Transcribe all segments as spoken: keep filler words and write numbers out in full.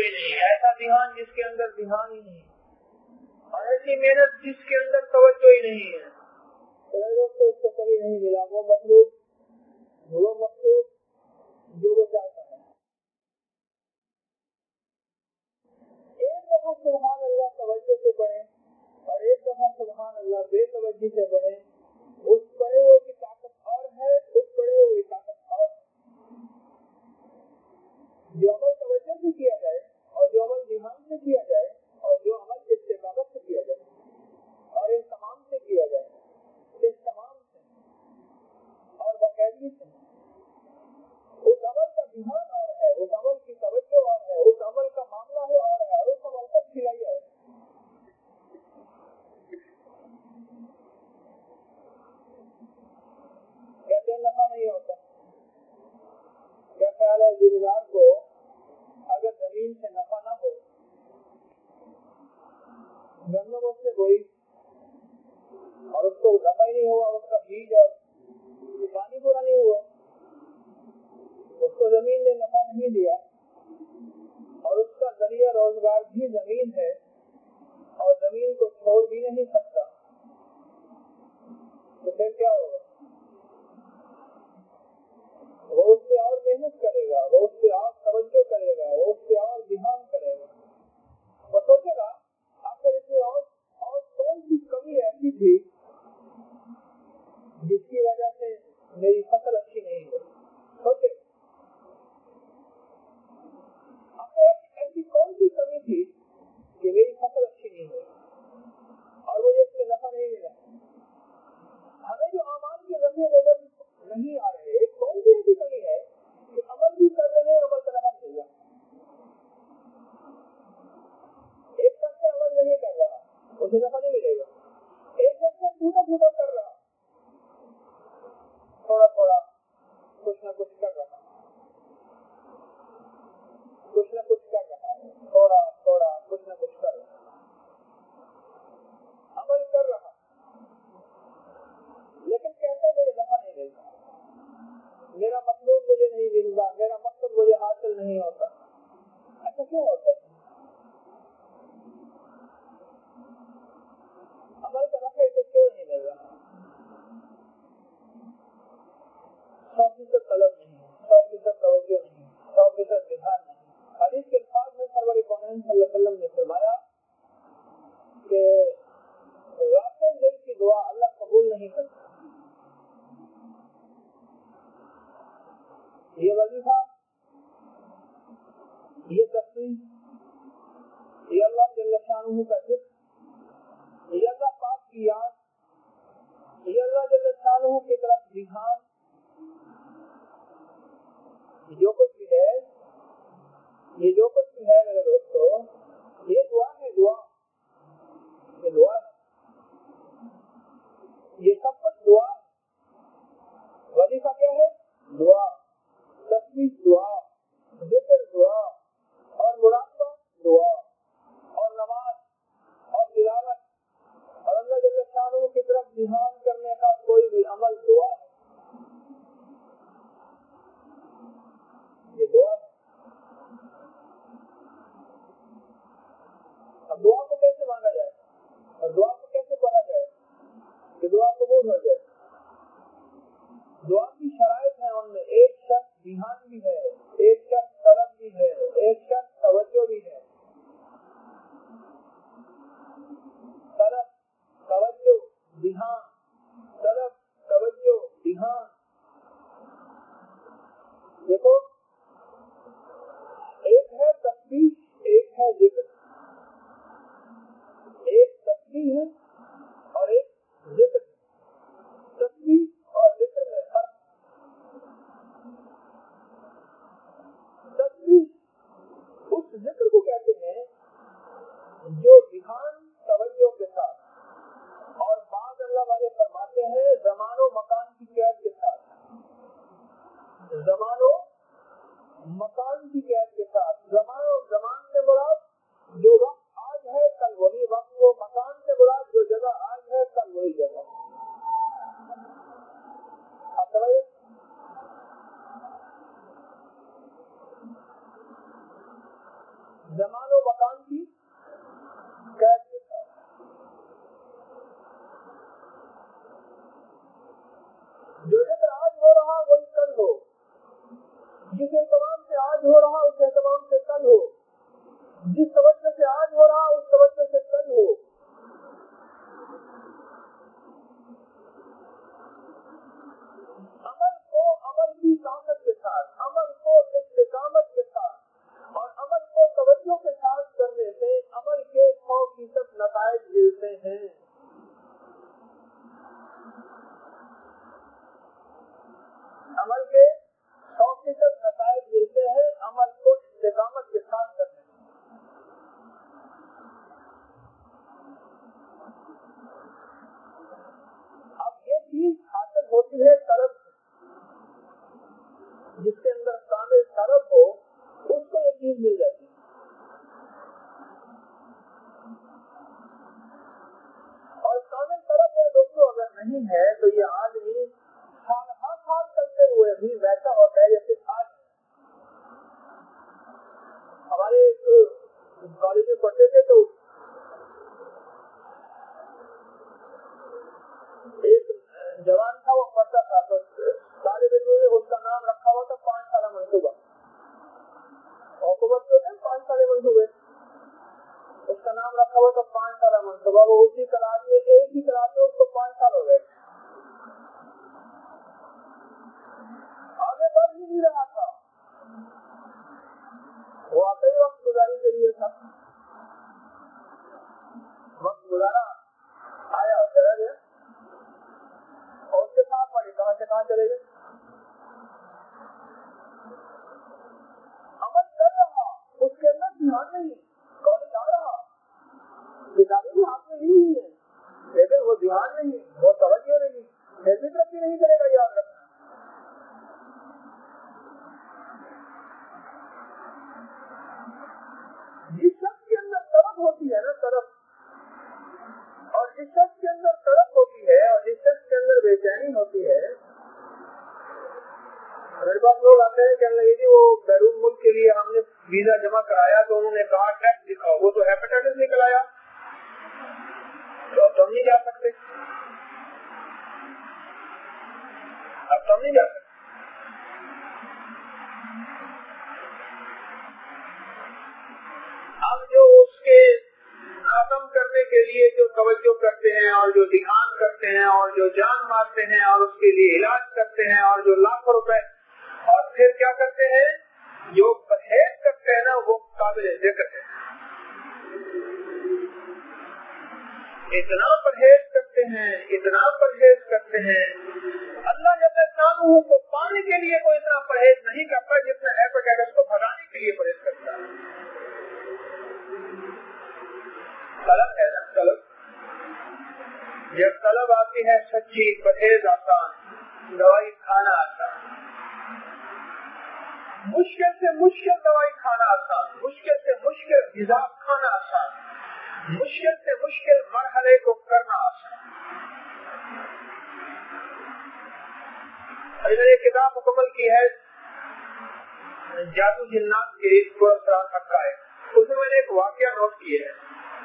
ہی نہیں، ایسا ذہان جس کے اندر ذہان ہی نہیں، اور ایسی محنت جس کے اندر توجہ ہی نہیں ہے، تو اس کو کبھی نہیں ملا وہ مطلوب وہ مقصود جو وہ چاہتا ہے۔ ایک دفعہ سبحان اللہ توجہ سے پڑھیں اور ایک دفعہ سبحان اللہ بے توجہ سے پڑھیں، اس پڑھے ہوئے کی طاقت اور ہے، اس پڑھے ہوئے کی طاقت اور ہے۔ جو عمل توجہ سے کیا جائے اور جو عمل دھیان سے کیا جائے اور جو عمل استقامت سے کیا جائے اور ان تمام سے کیا جائے، اس تمام سے اور باقاعدگی سے، اس عمل کا دھیان اور ہے، اس عمل کی توجہ اور ہے، اس عمل کا معاملہ ہے اور ہے، اور اس عمل کا کھلائی اور ہے۔ کہتے نفع نہیں ہوتا، کیا خیال ہے ذمہ کو اگر زمین سے نفع نہ ہو، گندم اس سے کوئی اور اس کو نفع ہی نہیں ہوا، اس کا بیج اور پانی پورا نہیں ہوا، اس کو زمین نے نفع نہیں دیا اور اس کا ذریعہ روزگار بھی زمین ہے اور زمین کو چھوڑ بھی نہیں سکتا، تو پھر کیا ہوگا؟ وہ اس سے اور محنت کرے گا، وہ اس سے اور توجہ کرے گا، وہ اس سے اور دھیان کرے گا، وہ سوچے گا آخر اس میں اور اور کون سی کمی ایسی تھی جس کی وجہ سے میری فصل اچھی نہیں ہوئی، سوچے آخر ایسی کون سی کمی تھی کہ میری فصل اچھی نہیں ہوئی اور مجھے اس میں نفع نہیں ملا۔ ہمیں جو اعمال کے ذریعے نظر نہیں آ رہے، کون سی ایسی کمی ہے کہ عمل بھی کر رہے ہیں، عمل کا نفع مل رہا، ایک شخص سے عمل نہیں کر رہا اسے نفع نہیں ملے گا، ایک شخص سے ٹوٹا پھوٹا کر رہا، تھوڑا تھوڑا کچھ نہ کچھ کر رہا کچھ نہ کچھ کر رہا ہے تھوڑا تھوڑا کچھ نہ کچھ کر رہا عمل کر رہا، لیکن کہتے مجھے نفع نہیں ملتا، میرا مطلوب مجھے نہیں ملتا، میرا مقصد مجھے حاصل نہیں ہوتا۔ ایسا کیوں ہوتا ہے؟ عمل کا نفع اسے کیوں نہیں مل رہا؟ سو فیصد طلب نہیں، سو فیصد توجہ نہیں، سو فیصد دھیان نہیں۔ حدیث کے الفاظ میں سرور کونین صلی اللہ علیہ وسلم نے فرمایا کہ غافل دل کی دعا اللہ قبول نہیں کرتا۔ یہ وظیفہ، یہ تسبیح، یہ اللہ جل شانہ کا ذکر، یہ اللہ پاک کی یاد، یہ اللہ جل شانہ کی طرف دھیان، جو کچھ بھی ہے، یہ جو کچھ بھی ہے میرے دوستو، یہ دعا ہے، دعا یہ دعا ہے، یہ سب کچھ دعا ہے۔ وظیفہ کیا ہے؟ دعا، تسبیح دعا، ذکر دعا اور مراقبہ دعا اور نماز اور تلاوت اور اللہ جل شانہ کی طرف دھیان کرنے کا کوئی بھی عمل دعا ہے، یہ دعا ہے۔ زمان و مکان کی قید کے ساتھ. جو ذکر آج ہو رہا وہی کل ہو، جس اہتمام سے آج ہو رہا اس اہتمام سے کل ہو، جس توجہ سے آج ہو رہا اس توجہ سے کل ہو. عمل کو عمل کی طاقت کے ساتھ، عمل کو استقامت کے ساتھ اور عمل کو توجہ کے ساتھ کرنے سے عمل کے سو فیصد نتائج ملتے ہیں. عمل کے سو فیصد نتائج ملتے ہیں عمل کو استقامت کے ساتھ کرنے سے. اب یہ چیز حاصل ہوتی ہے طلب سے. جس کے اندر کامل طلب ہو اس کو یہ چیز مل جاتی ہے. اور کامل طلب میرے دوستوں اگر نہیں ہے تو یہ آدمی سال ہر سال کرتے ہوئے بھی ویسا ہوتا ہے جیسے آج. ہمارے کالج میں پڑھتے تھے تو ایک جوان تھا وہ پڑھتا تھا تو طالب علم نے اس کا نام رکھا ہوا تھا پانچ سالہ منصوبہ. حکومت کے پانچ سالے منصوبے اس کا نام رکھا ہوا تھا پانچ سالہ منصوبہ. وہ اسی کلاس میں ایک ہی کلاس میں اس کو پانچ سال ہو گئے. آگے بڑھ ہی نہیں رہا تھا. وہ واقعی وقت گزاری کے لیے تھا. وقت گزارا آیا چلا گیا اور اس کے ساتھ پڑھے کہاں سے کہاں چلے گئے. عمل کر رہا اس کے اندر دھیان نہیں. کالج آ رہا کتابیں بھی ہاتھ میں لی ہوئی ہے لیکن وہ دھیان نہیں، وہ توجہ نہیں، فکر ترقی نہیں کرے گا. یاد رکھنا جس شخص کے اندر طلب ہوتی ہے نا طلب، اور جس شخص کے اندر طلب ہوتی ہے اور جس شخص کے اندر بے چینی ہوتی ہے. میرے پاس لوگ آتے ہیں کہنے لگے کہ وہ بیرون ملک کے لیے ہم نے ویزا جمع کرایا تو انہوں نے کہا ٹیسٹ دکھاؤ. وہ تو ہیپیٹائٹس نکل آیا تو اب تو ہم نہیں جا سکتے. اب تو ہم نہیں جا سکتے. اب جو اس کے ختم کرنے کے لیے جو توجہ کرتے ہیں اور جو دھیان کرتے ہیں اور جو جان مارتے ہیں اور اس کے لیے علاج کرتے ہیں اور جو لاکھوں روپے اور پھر کیا کرتے ہیں جو پرہیز کرتے ہیں نا وہ قابل ذکر ہے. اتنا پرہیز کرتے ہیں اتنا پرہیز کرتے ہیں. اللہ جل شانہ کو پانے کے لیے کوئی اتنا پرہیز نہیں کرتا جتنا ہیپیٹائٹس کو بھگانے کے لیے پرہیز کرتا ہے. طلب ہے نا طلب. جب طلب آتی ہے سچی پرہیز آسان، دوائی کھانا آسان. مشکل سے مشکل دوائی کھانا آسان، مشکل سے مشکل غذا کھانا آسان، مشکل سے مشکل مرحلے کو کرنا آسان. میں نے کتاب مکمل کی ہے جادو جنات کے پراسرار حقائق. اس میں میں نے ایک واقعہ نوٹ کیا ہے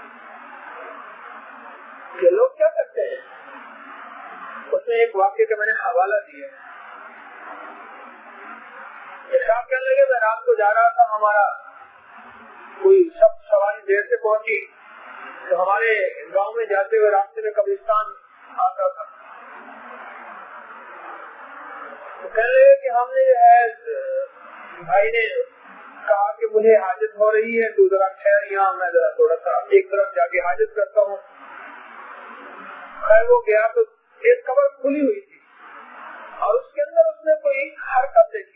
کہ لوگ کیا کرتے ہیں. اس میں ایک واقعے کا میں نے حوالہ دیا ہے. صاحب کہنے لگے میں رات کو جا رہا تھا، ہمارا کوئی سب سواری دیر سے پہنچی تو ہمارے گاؤں میں جاتے ہوئے راستے میں قبرستان آتا تھا. تو کہنے لگے کہ ہم نے جو ہے بھائی نے کہا کہ مجھے حاجت ہو رہی ہے تو ذرا خیر یہاں میں ذرا تھوڑا سا ایک طرف جا کے حاجت کرتا ہوں. خیر وہ گیا تو ایک قبر کھلی ہوئی تھی اور اس کے اندر اس نے کوئی حرکت دیکھی.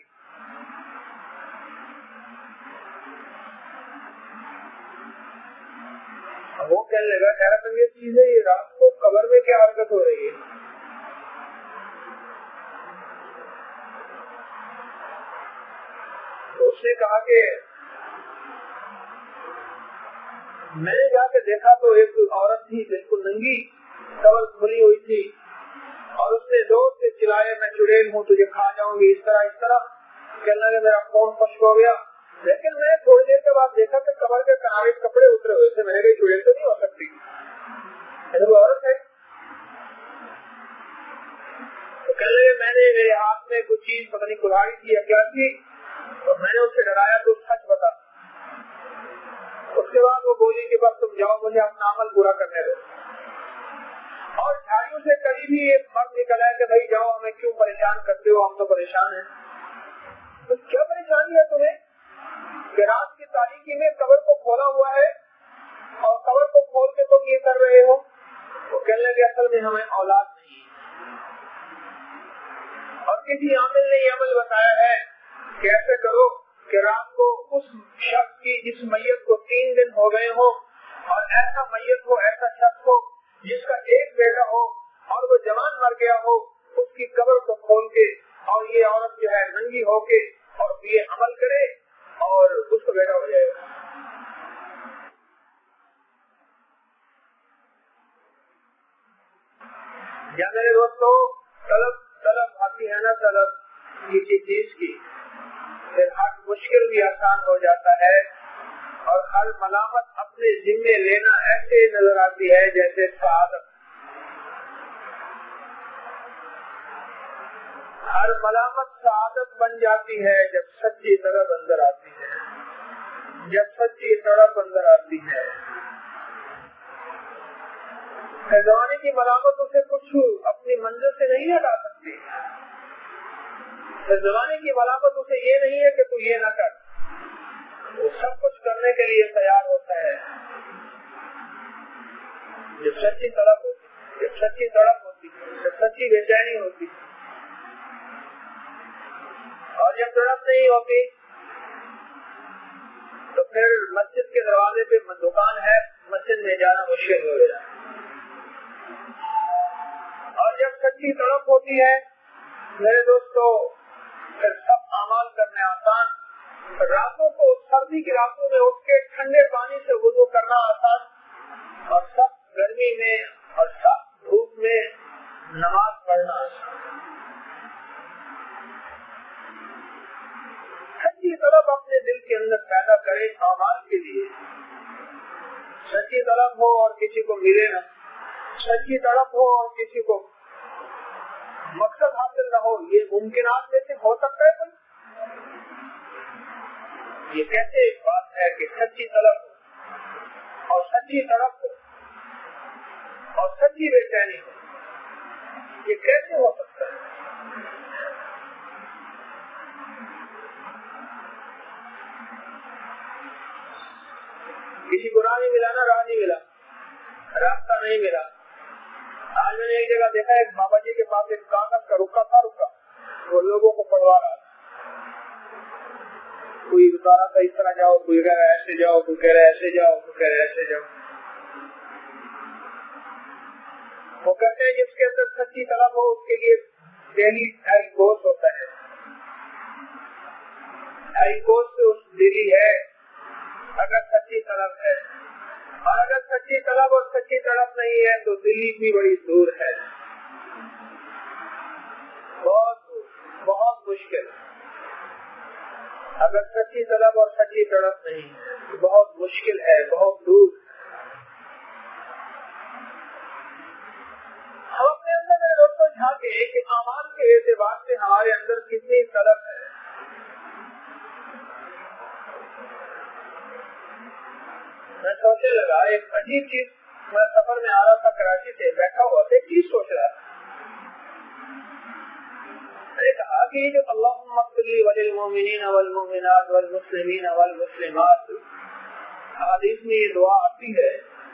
وہ کہنے لگا حیرت انگیز چیز ہے یہ رات کو قبر میں کیا حرکت ہو رہی ہے. تو اس نے کہا کہ میں نے جا کے دیکھا تو ایک عورت تھی بالکل ننگی، قبر کھلی ہوئی تھی اور اس نے زور سے چلائے میں چڑیل ہوں تجھے کھا جاؤں گی، اس طرح اس طرح. کہنے لگا میرا خون خشک ہو گیا. لیکن میں تھوڑی دیر کے بعد دیکھا کہ कबर के किनारे कपड़े उतरे हुए थे, मैंने कहा चुड़ैल तो नहीं हो सकती, वो औरत है। तो कह लगे मैंने मेरे हाथ में कुछ चीज पता नहीं कुल्हाड़ी थी या क्या थी, और मैंने उससे डराया तो सच बता। उसके बाद वो बोली कि बस तुम जाओ, मुझे अपना अमल पूरा करने दो। और झाड़ियों से करीब ही एक मर्द निकला है कि भाई जाओ, हमें क्यों परेशान करते हो, हम तो परेशान हैं। तो क्या परेशानी है तुम्हें कि रात की तारीकी में कब्र को खोला हुआ है और कब्र को खोल के तुम ये कर रहे हो? वो कहने लगे असल में हमें औलाद नहीं, और किसी आमिल ने ये अमल बताया है कि ऐसे करो कि रात को उस शख्स की जिस मैयत को तीन दिन हो गए हो, और ऐसा मैयत हो, ऐसा शख्स हो जिसका एक बेटा हो और वो जवान मर गया हो, उसकी कब्र को खोल के और ये औरत जो है नंगी होके और ये अमल करे और उसको बेटा हो जाएगा। या मेरे दोस्तों, तलब तलब आती है ना, तलब किसी चीज की, फिर हर मुश्किल भी आसान हो जाता है और हर मलामत अपने जिम्मे लेना ऐसे नजर आती है जैसे सादत। हर मलामत सादत बन जाती है जब सच्ची तड़प अंदर आती है, जब सच्ची तड़प अंदर आती है। जवानी की मलामत उसे कुछ अपनी मंजिल से नहीं हटा सकती। जवानी की मलामत उसे ये नहीं है कि तू ये न कर, वो सब कुछ करने के लिए तैयार होता है। जब सच्ची तड़प होती, जब सच्ची तड़प होती, जब सच्ची बेचैनी होती, और जब तड़प नहीं होती तो फिर मस्जिद के दरवाजे पे दुकान है, मस्जिद में जाना मुश्किल हो गया। और जब सच्ची तड़प होती है मेरे दोस्तों, फिर सब अमाल करने आसान, रातों को सर्दी की रातों में उठ के ठंडे पानी से वुज़ू करना आसान, और सब गर्मी में और सब धूप में नमाज पढ़ना आसान। सच्ची तलब अपने दिल के अंदर पैदा करे अमाल के लिए। सच्ची तलब हो और किसी को मिले ना, सच्ची तड़प हो और किसी को मकसद हासिल न हो, ये मुमकिनात में से हो सकता है कोई? ये कैसे एक बात है कि सच्ची तलब हो और सच्ची तड़प हो और सच्ची बेचैनी हो, ये कैसे हो सकता है? किसी को राह नहीं मिला ना, राह नहीं मिला, रास्ता नहीं मिला। आज मैंने एक जगह देखा, एक बाबा जी के पास एक कागज का रुका था, रुका वो लोगों को पढ़वा रहा था। कोई बता रहा था इस तरह जाओ, कोई कह रहा है ऐसे जाओ, कोई कह रहा है ऐसे जाओ, कोई कह रहा है ऐसे जाओ। वो कहते हैं जिसके अंदर सच्ची तलब हो उसके लिए डेली ढाई कोर्स होता है। ढाई कोर्स से उस डेली है अगर सच्ची तलब है, और अगर सच्ची तलब और सच्ची तड़प नहीं है तो दिल्ली भी बड़ी दूर है, बहुत बहुत मुश्किल। अगर सच्ची तलब और सच्ची तड़प नहीं है तो बहुत मुश्किल है, बहुत दूर। हम अपने अंदर मेरे दोस्तों झांके कि अमाल के एतबार से हमारे अंदर कितनी तलब है। मैं सोचने लगा, एक अजीब चीज, मैं सफर में आ रहा था कराची से, बैठा हुआ था, एक चीज सोच रहा था। मैंने कहा कि जो अल्लाहुम्मा फ़िल वलिल मोमिनीन वल मोमिनात वल मुस्लिमीन वल मुस्लिमात, हदीस में ये दुआ आती है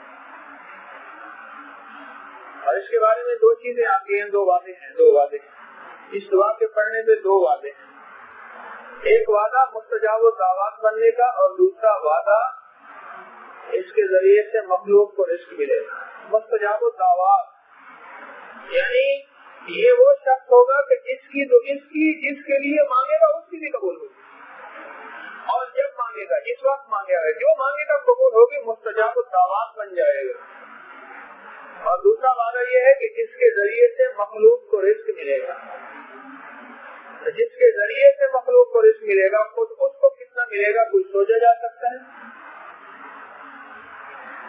और इसके बारे में दो चीजें आती हैं, दो वादे हैं, दो वादे। इस दुआ के पढ़ने पे दो वादे हैं। एक वादा मुस्तजाब दावत बनने का और दूसरा वादा इसके जरिए से मखलूक को रिस्क मिलेगा। मुस्तजाब दावत यानी ये वो शख्स होगा कि इसकी तो इसकी जिसके लिए मांगेगा उसकी भी कबूल होगी, और जब मांगेगा जिस वक्त मांगेगा जो मांगेगा कबूल होगी, मुस्तजाब दावत बन जाएगा। और दूसरा वादा ये है कि जिसके जरिए से मखलूक को रिस्क मिलेगा, जिसके जरिए से मखलूक को रिस्क मिलेगा, खुद उसको कितना मिलेगा कोई सोचा जा सकता है?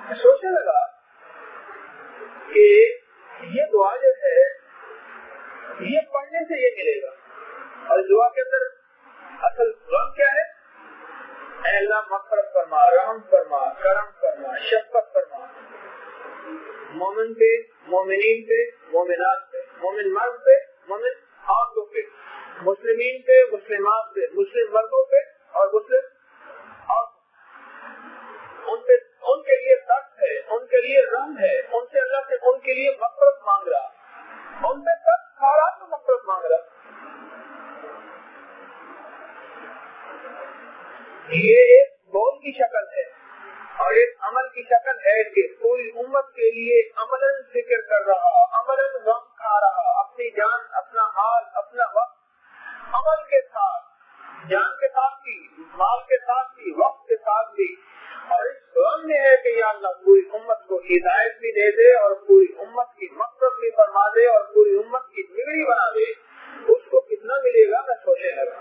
سوچنے لگا کہ یہ دعا جو ہے یہ پڑھنے سے یہ ملے گا، اور دعا کے اندر اصل غم کیا ہے؟ اے اللہ مغفرت فرما، رحم فرما، کرم فرما، شفقت فرما، مومن پہ، مومنین پہ، مومنات پہ، مومن مرد پہ، مومن عورتوں پہ، مسلمین پہ، مسلمات پہ، مسلم مردوں پہ اور مسلم عورتوں، ان پہ ان کے لیے درد ہے، ان کے لیے رحم ہے، ان سے اللہ سے ان کے لیے مغفرت مانگ رہا، ان پہ درد کھا رہا تو مغفرت مانگ رہا۔ یہ ایک قول کی شکل ہے اور ایک عمل کی شکل ہے کہ پوری امت کے لیے عملاً ذکر کر رہا، عملاً غم کھا رہا، اپنی جان، اپنا مال، اپنا وقت عمل کے ساتھ، جان کے ساتھ بھی، مال کے ساتھ بھی، وقت کے ساتھ بھی، اور اس غم میں ہے کہ یا اللہ پوری امت کو ہدایت بھی دے دے اور پوری امت کی مغفرت بھی فرما دے اور پوری امت کی بگڑی بنا دے۔ اس کو کتنا ملے گا میں سوچنے لگا،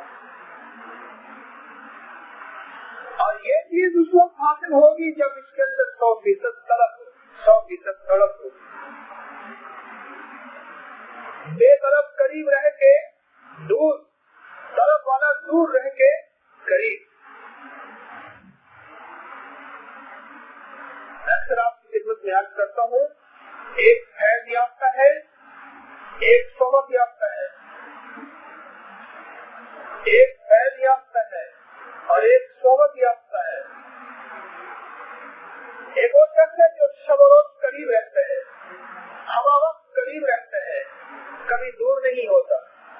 اور یہ چیز اس وقت حاصل ہوگی جب اس کے اندر سو فیصد طلب ہو، سو فیصد طلب ہو، بے طلب قریب رہ کے دور، طلب والا دور رہ کے قریب۔ اکثر آپ کی خدمت میں عرض کرتا ہوں، ایک فیض یافتہ ہے، ایک صحبت یافتہ ہے، ایک فیض یافتہ ہے اور ایک صحبت یافتہ ہے۔ ایک اور شخص ہے جو شب و روز قریب رہتا ہے، ہوا وقت قریب رہتا ہے، کبھی دور نہیں ہوتا،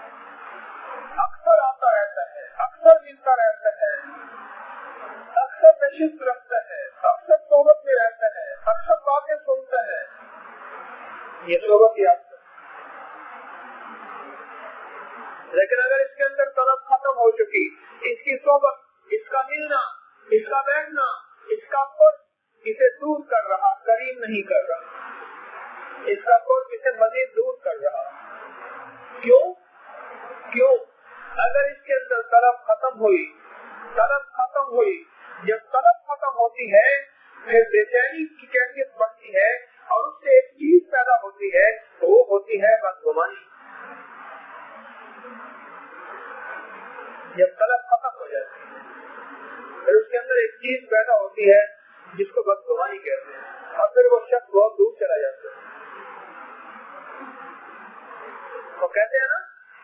اکثر آتا رہتا ہے، اکثر ملتا رہتا ہے، اکثر نشست رکھتا ہے، اکثر صحبت میں رہتا ہے، اکثر باتیں سنتا ہے۔ یہ صحبت یافتہ۔ لیکن اگر اس کے اندر طلب ختم ہو چکی، اس کی صحبت، اس کا ملنا، اس کا بیٹھنا، اس کا قرب اسے دور کر رہا، قریب نہیں کر رہا، اس کا قرب اسے مزید دور کر رہا۔ کیوں؟ کیوں؟ اگر اس کے اندر طلب ختم ہوئی، طلب ختم ہوئی، جب طلب ختم ہوتی ہے پھر بے چینی کی کیفیت بڑھتی ہے اور اس سے ایک چیز پیدا ہوتی ہے، تو وہ ہوتی ہے بدگمانی۔ جب طلب ختم ہو جاتی ہے پھر اس کے اندر ایک چیز پیدا ہوتی ہے جس کو بدگمانی کہتے ہیں، اور پھر وہ شخص بہت دور چلا جاتا ہے۔ وہ کہتے ہیں نا،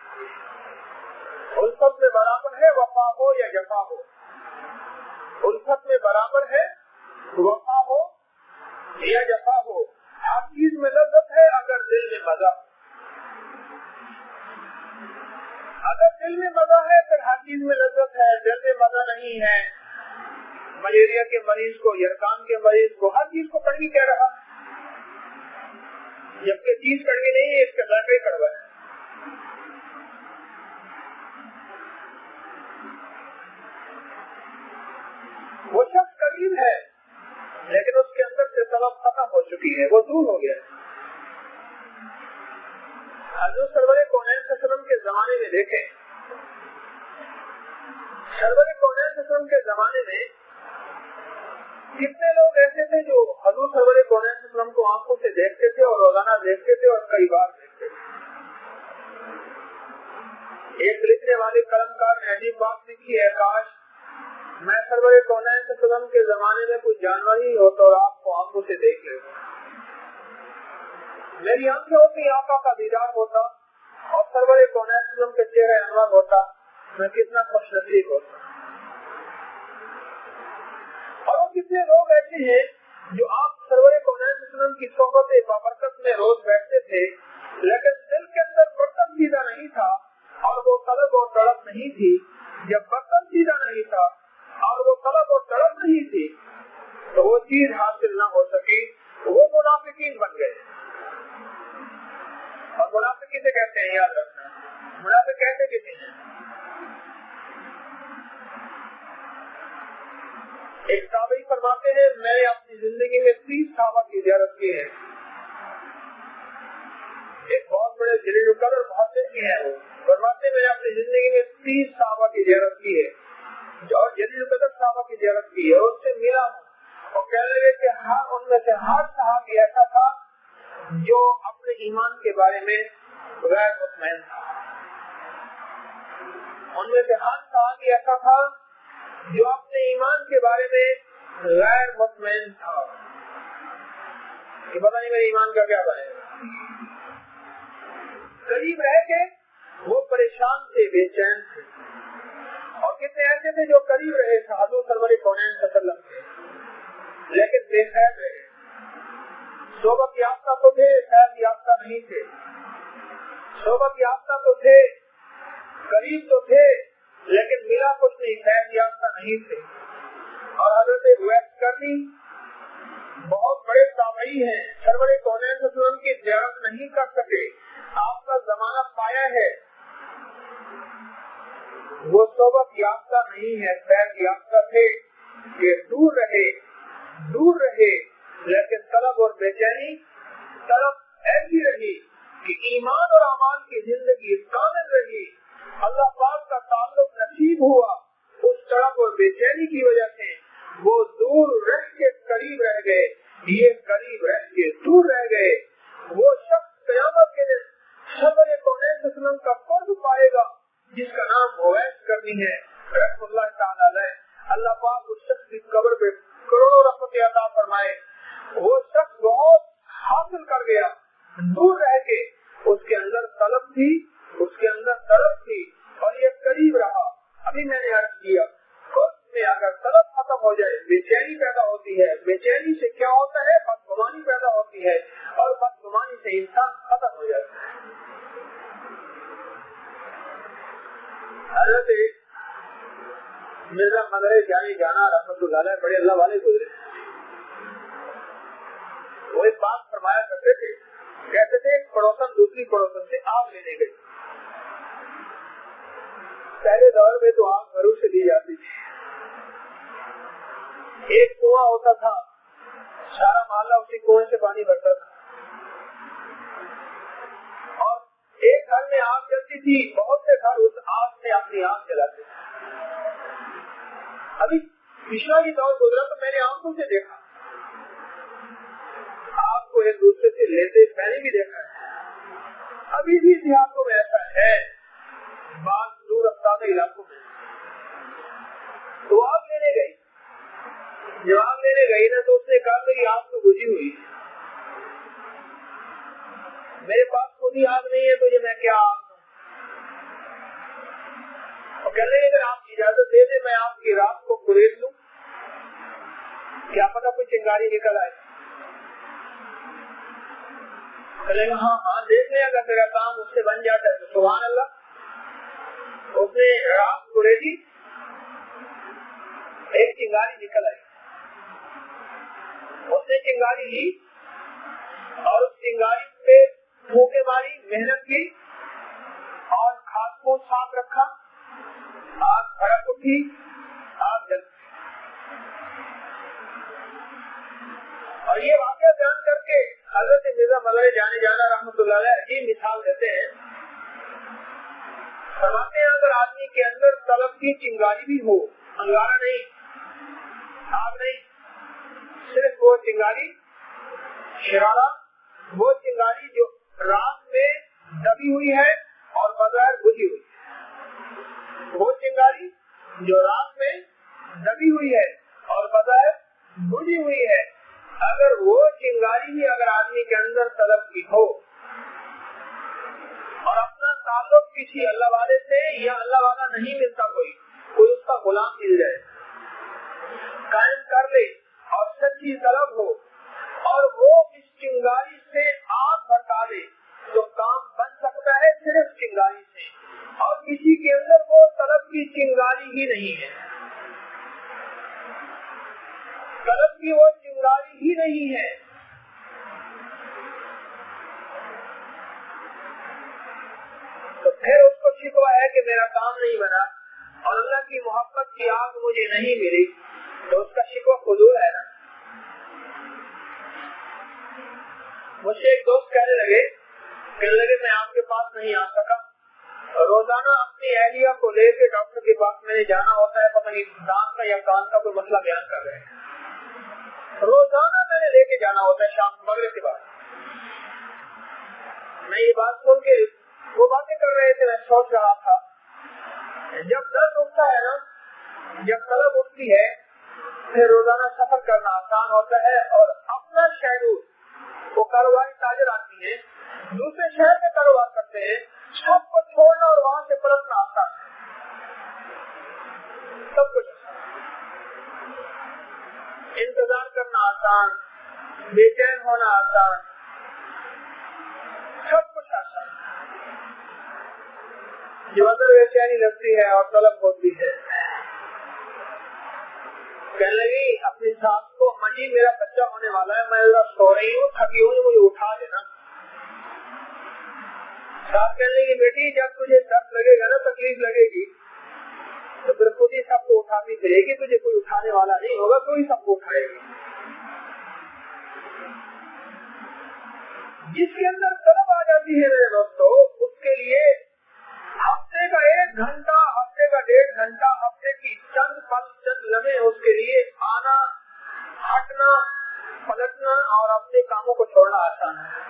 الفت میں برابر ہے وفا ہو یا جفا ہو، الفت میں برابر ہے وفا ہو یا جفا ہو، ہر چیز میں لذت ہے اگر دل میں مزہ ہو، اگر دل میں مزہ ہے پھر ہر چیز میں لذت ہے، دل میں مزہ نہیں ہے۔ ملیریا کے مریض کو، یرکان کے مریض کو، ہر چیز کو کڑوی کہہ رہا، جبکہ چیز کڑوی نہیں ہے، اس کا ذائقہ ہی کڑوا ہے۔ وہ شخص قریب ہے لیکن اس کے اندر سے طلب ختم ہو چکی ہے، وہ دور ہو گیا ہے۔ حضرت سرور کونین صلی اللہ علیہ وسلم کے زمانے میں دیکھیں، سرور کونین صلی اللہ علیہ وسلم کے زمانے میں کتنے لوگ ایسے تھے جو حضور سرور کونین صلی اللہ علیہ وسلم کو آنکھوں سے دیکھتے تھے اور روزانہ دیکھتے تھے اور کئی بار دیکھتے تھے۔ ایک لکھنے والے قلمکار نے عجیب بات لکھی ہے، کاش میں سرور کونین صلی اللہ علیہ وسلم کے زمانے میں کوئی جانور ہی ہوتا اور آپ کو آنکھوں سے دیکھ لیتا، میری آنکھیں ہوتی، آقا کا دیدار ہوتا اور سرور کونین صلی اللہ علیہ وسلم کے چہرے انور ہوتا، میں کتنا خوش نصیب ہوتا۔ اور وہ کتنے لوگ ایسے ہیں جو آپ سرور کونین صلی اللہ علیہ وسلم کی صحبت بابرکت میں روز بیٹھتے تھے، لیکن دل کے اندر برتن سیدھا نہیں تھا اور وہ طلب اور تڑپ نہیں تھی۔ جب برتن سیدھا نہیں تھا اور وہ طلب اور تڑپ نہیں تھی تو وہ چیز حاصل نہ ہو سکی، وہ منافقین بن گئے۔ اور منافق کسے کہتے ہیں؟ یاد رکھنا، منافق کہتے کسے ہیں؟ ایک تابعی فرماتے ہیں، میں نے اپنی زندگی میں تیس صحابہ کی زیارت کی ہے۔ ایک بہت بڑے جلیل القدر محدث ہیں، وہ فرماتے ہیں میں نے اپنی زندگی میں تیس صحابہ کی زیارت کی ہے، اور جلیل القدر صحابہ کی زیارت کی ہے، اس سے ملا ہوں اور کہنے لگے کہ ہر ان میں سے ہر صحابی ایسا تھا جو اپنے ایمان کے بارے میں غیر مطمئن تھا. ان میں سے ہر صحابی ایسا تھا جو اپنے ایمان کے بارے میں غیر مطمئن تھا کہ پتہ نہیں میرے ایمان کا کیا بنے گا. قریب رہ کے وہ پریشان تھے, بے چین تھے. اور کتنے ایسے تھے جو قریب رہے حضور سرور کونین صلی اللہ علیہ وسلم کے, لیکن بے خیر رہے. صحبت یافتہ تو تھے, خیر یافتہ نہیں تھے. صحبت یافتہ تو تھے, قریب تو تھے, لیکن ملا کچھ نہیں, خیر یافتہ نہیں تھے. اور حضرت اویس کرنی بہت بڑے تابعی ہیں, سرور کونین صلی اللہ علیہ وسلم کی زیارت نہیں کر سکے, آپ کا زمانہ پایا ہے. وہ صحبت یافتہ نہیں ہے, خیر یافتہ تھے کہ دور رہے دور رہے لیکن طلب اور بے چینی طلب ایسی رہی کہ ایمان اور اعمال کی زندگی کامل رہی. اللہ پاک کا تعلق نصیب ہوا. اس طلب اور بے چینی کی وجہ سے وہ دور رہ کے قریب رہ گئے, یہ قریب رہ کے دور رہ گئے. وہ شخص قیامت کے دن سرور کونین صلی اللہ علیہ وسلم کا قرب پائے گا جس کا نام اویس کرنی ہے رحمۃ اللہ تعالی علیہ. اللہ پاک اس شخص کی قبر پہ کروڑوں رحمت عطا فرمائے. وہ شخص بہت حاصل کر گیا دور رہ کے. اس کے اندر طلب تھی, اس کے اندر طلب تھی اور یہ قریب رہا. ابھی میں نے عرض کیا قرب میں اگر طلب ختم ہو جائے بے چینی پیدا ہوتی ہے. بے چینی سے کیا ہوتا ہے, بدگمانی پیدا ہوتی ہے اور بدگمانی سے انسان ختم ہو جاتا ہے. حضرت مرزا مدرے جانی جانا رحمۃ اللہ علیہ بڑے اللہ والے گزرے. وہ ایک بات فرمایا کرتے تھے, کہتے تھے ایک پڑوسن دوسری پڑوسن سے آگ لینے گئی. پہلے دور میں تو آگ گھروں سے دی جاتی تھی. ایک کنواں ہوتا تھا, سارا محلہ اسی کنویں سے پانی بھرتا تھا. اور ایک گھر میں آگ جلتی تھی, بہت سے گھر اس آگ سے اپنی آگ جلاتے تھے. ابھی پچھلا ہی دور گزرا تو میں نے آنکھوں سے دیکھا آگ کو ایک دوسرے سے لیتے, میں نے بھی دیکھا ہے. ابھی بھی دیہاتوں میں ایسا ہے, بعض دور افتادہ علاقوں میں. تو آگ لینے گئی, جب آگ لینے گئی نا تو اس نے کہا میری آگ تو بجھی ہوئی, میرے پاس خود ہی آگ نہیں ہے تو یہ میں کیا آگ دوں. اور کہنے لگے اگر آپ اجازت دے دیں میں آپ کی رات کو قریب لوں, کیا پتا کوئی چنگاری نکل آئے. کہنے لگا ہاں ہاں دیکھ لیں, اگر تیرا کام اس سے بن جاتا ہے تو سبحان اللہ. اس نے رات قریبی ایک چنگاری نکل آئی. اس نے چنگاری لی اور اس چنگاری پہ پھونکے ماری, محنت کی اور کھاد کو صاف رکھا. آگ بھڑک اٹھی, آگ جل. اور یہ واقعہ بیان کر کے حضرت مرزا مدرے جانے جانا رحمۃ اللہ علیہ عجیب مثال دیتے ہیں. فرماتے ہیں اگر آدمی کے اندر طلب کی چنگاری بھی ہو, انگارہ نہیں, آگ نہیں, صرف وہ چنگاری شرارہ, وہ چنگاری جو رات میں دبی ہوئی ہے اور بظاہر بجھی ہوئی ہے, وہ چنگاری جو رات میں دبی ہوئی ہے اور بظاہر بجھی ہوئی ہے, اگر وہ چنگاری بھی اگر آدمی کے اندر طلب کی ہو اور اپنا تعلق کسی اللہ والے سے یا اللہ والا نہیں ملتا, کوئی کوئی اس کا غلام مل جائے, قائم کر لے اور سچی طلب ہو اور وہ اس چنگاری سے آگ بھڑکا دے تو کام بن سکتا ہے صرف چنگاری سے. اور کسی کے اندر وہ طلب کی چنگاری ہی نہیں ہے, طلب کی وہ چنگاری ہی نہیں ہے, تو پھر اس کو شکوہ ہے کہ میرا کام نہیں بنا اور اللہ کی محبت کی آگ مجھے نہیں ملی, تو اس کا شکوہ فضول ہے نا. مجھ سے ایک دوست کہنے لگے کہنے لگے میں آپ کے پاس نہیں آ سکا, روزانہ اپنی اہلیہ کو لے کے ڈاکٹر کے پاس میں نے جانا ہوتا ہے, پتہ نہیں دانت کا یا کان کا کوئی مسئلہ بیان کر رہے ہیں. روزانہ میں نے لے کے جانا ہوتا ہے شام مغرب کے بعد. میں یہ بات سن کے وہ باتیں کر رہے تھے, میں سوچ رہا تھا جب درد اٹھتا ہے نا, جب طلب اٹھتی ہے, پھر روزانہ سفر کرنا آسان ہوتا ہے, اور اپنا شیڈول, وہ کاروباری تاجر آتی ہے دوسرے شہر میں کاروبار کرتے ہیں, سب کو چھوڑنا اور وہاں سے پلٹنا آسان ہے, سب کچھ انتظار کرنا آسان, بے چین ہونا آسان, سب کچھ آسان. جو اندر بے چینی لگتی ہے اور طلب ہوتی ہے, کہنے لگی اپنی ساس کو, مجھے میرا بچہ ہونے والا ہے, میں ذرا سو رہی ہوں, تھکی ہوں, مجھے اٹھا دینا. ساس کہنے لگی بیٹی جب تجھے درد لگے گا نا, تکلیف لگے گی, تو پھر خود ہی سب کو اٹھاتی پھرے گی, تجھے کوئی اٹھانے والا نہیں ہوگا, کوئی سب کو اٹھائے گی. جس کے اندر طلب آ جاتی ہے میرے دوستوں, اس کے لیے ہفتے کا ایک گھنٹہ, ہفتے کا ڈیڑھ گھنٹہ, ہفتے کی چند پل چند لمحے اس کے لیے آنا, ہٹنا, پلٹنا اور اپنے کاموں کو چھوڑنا آسان ہے.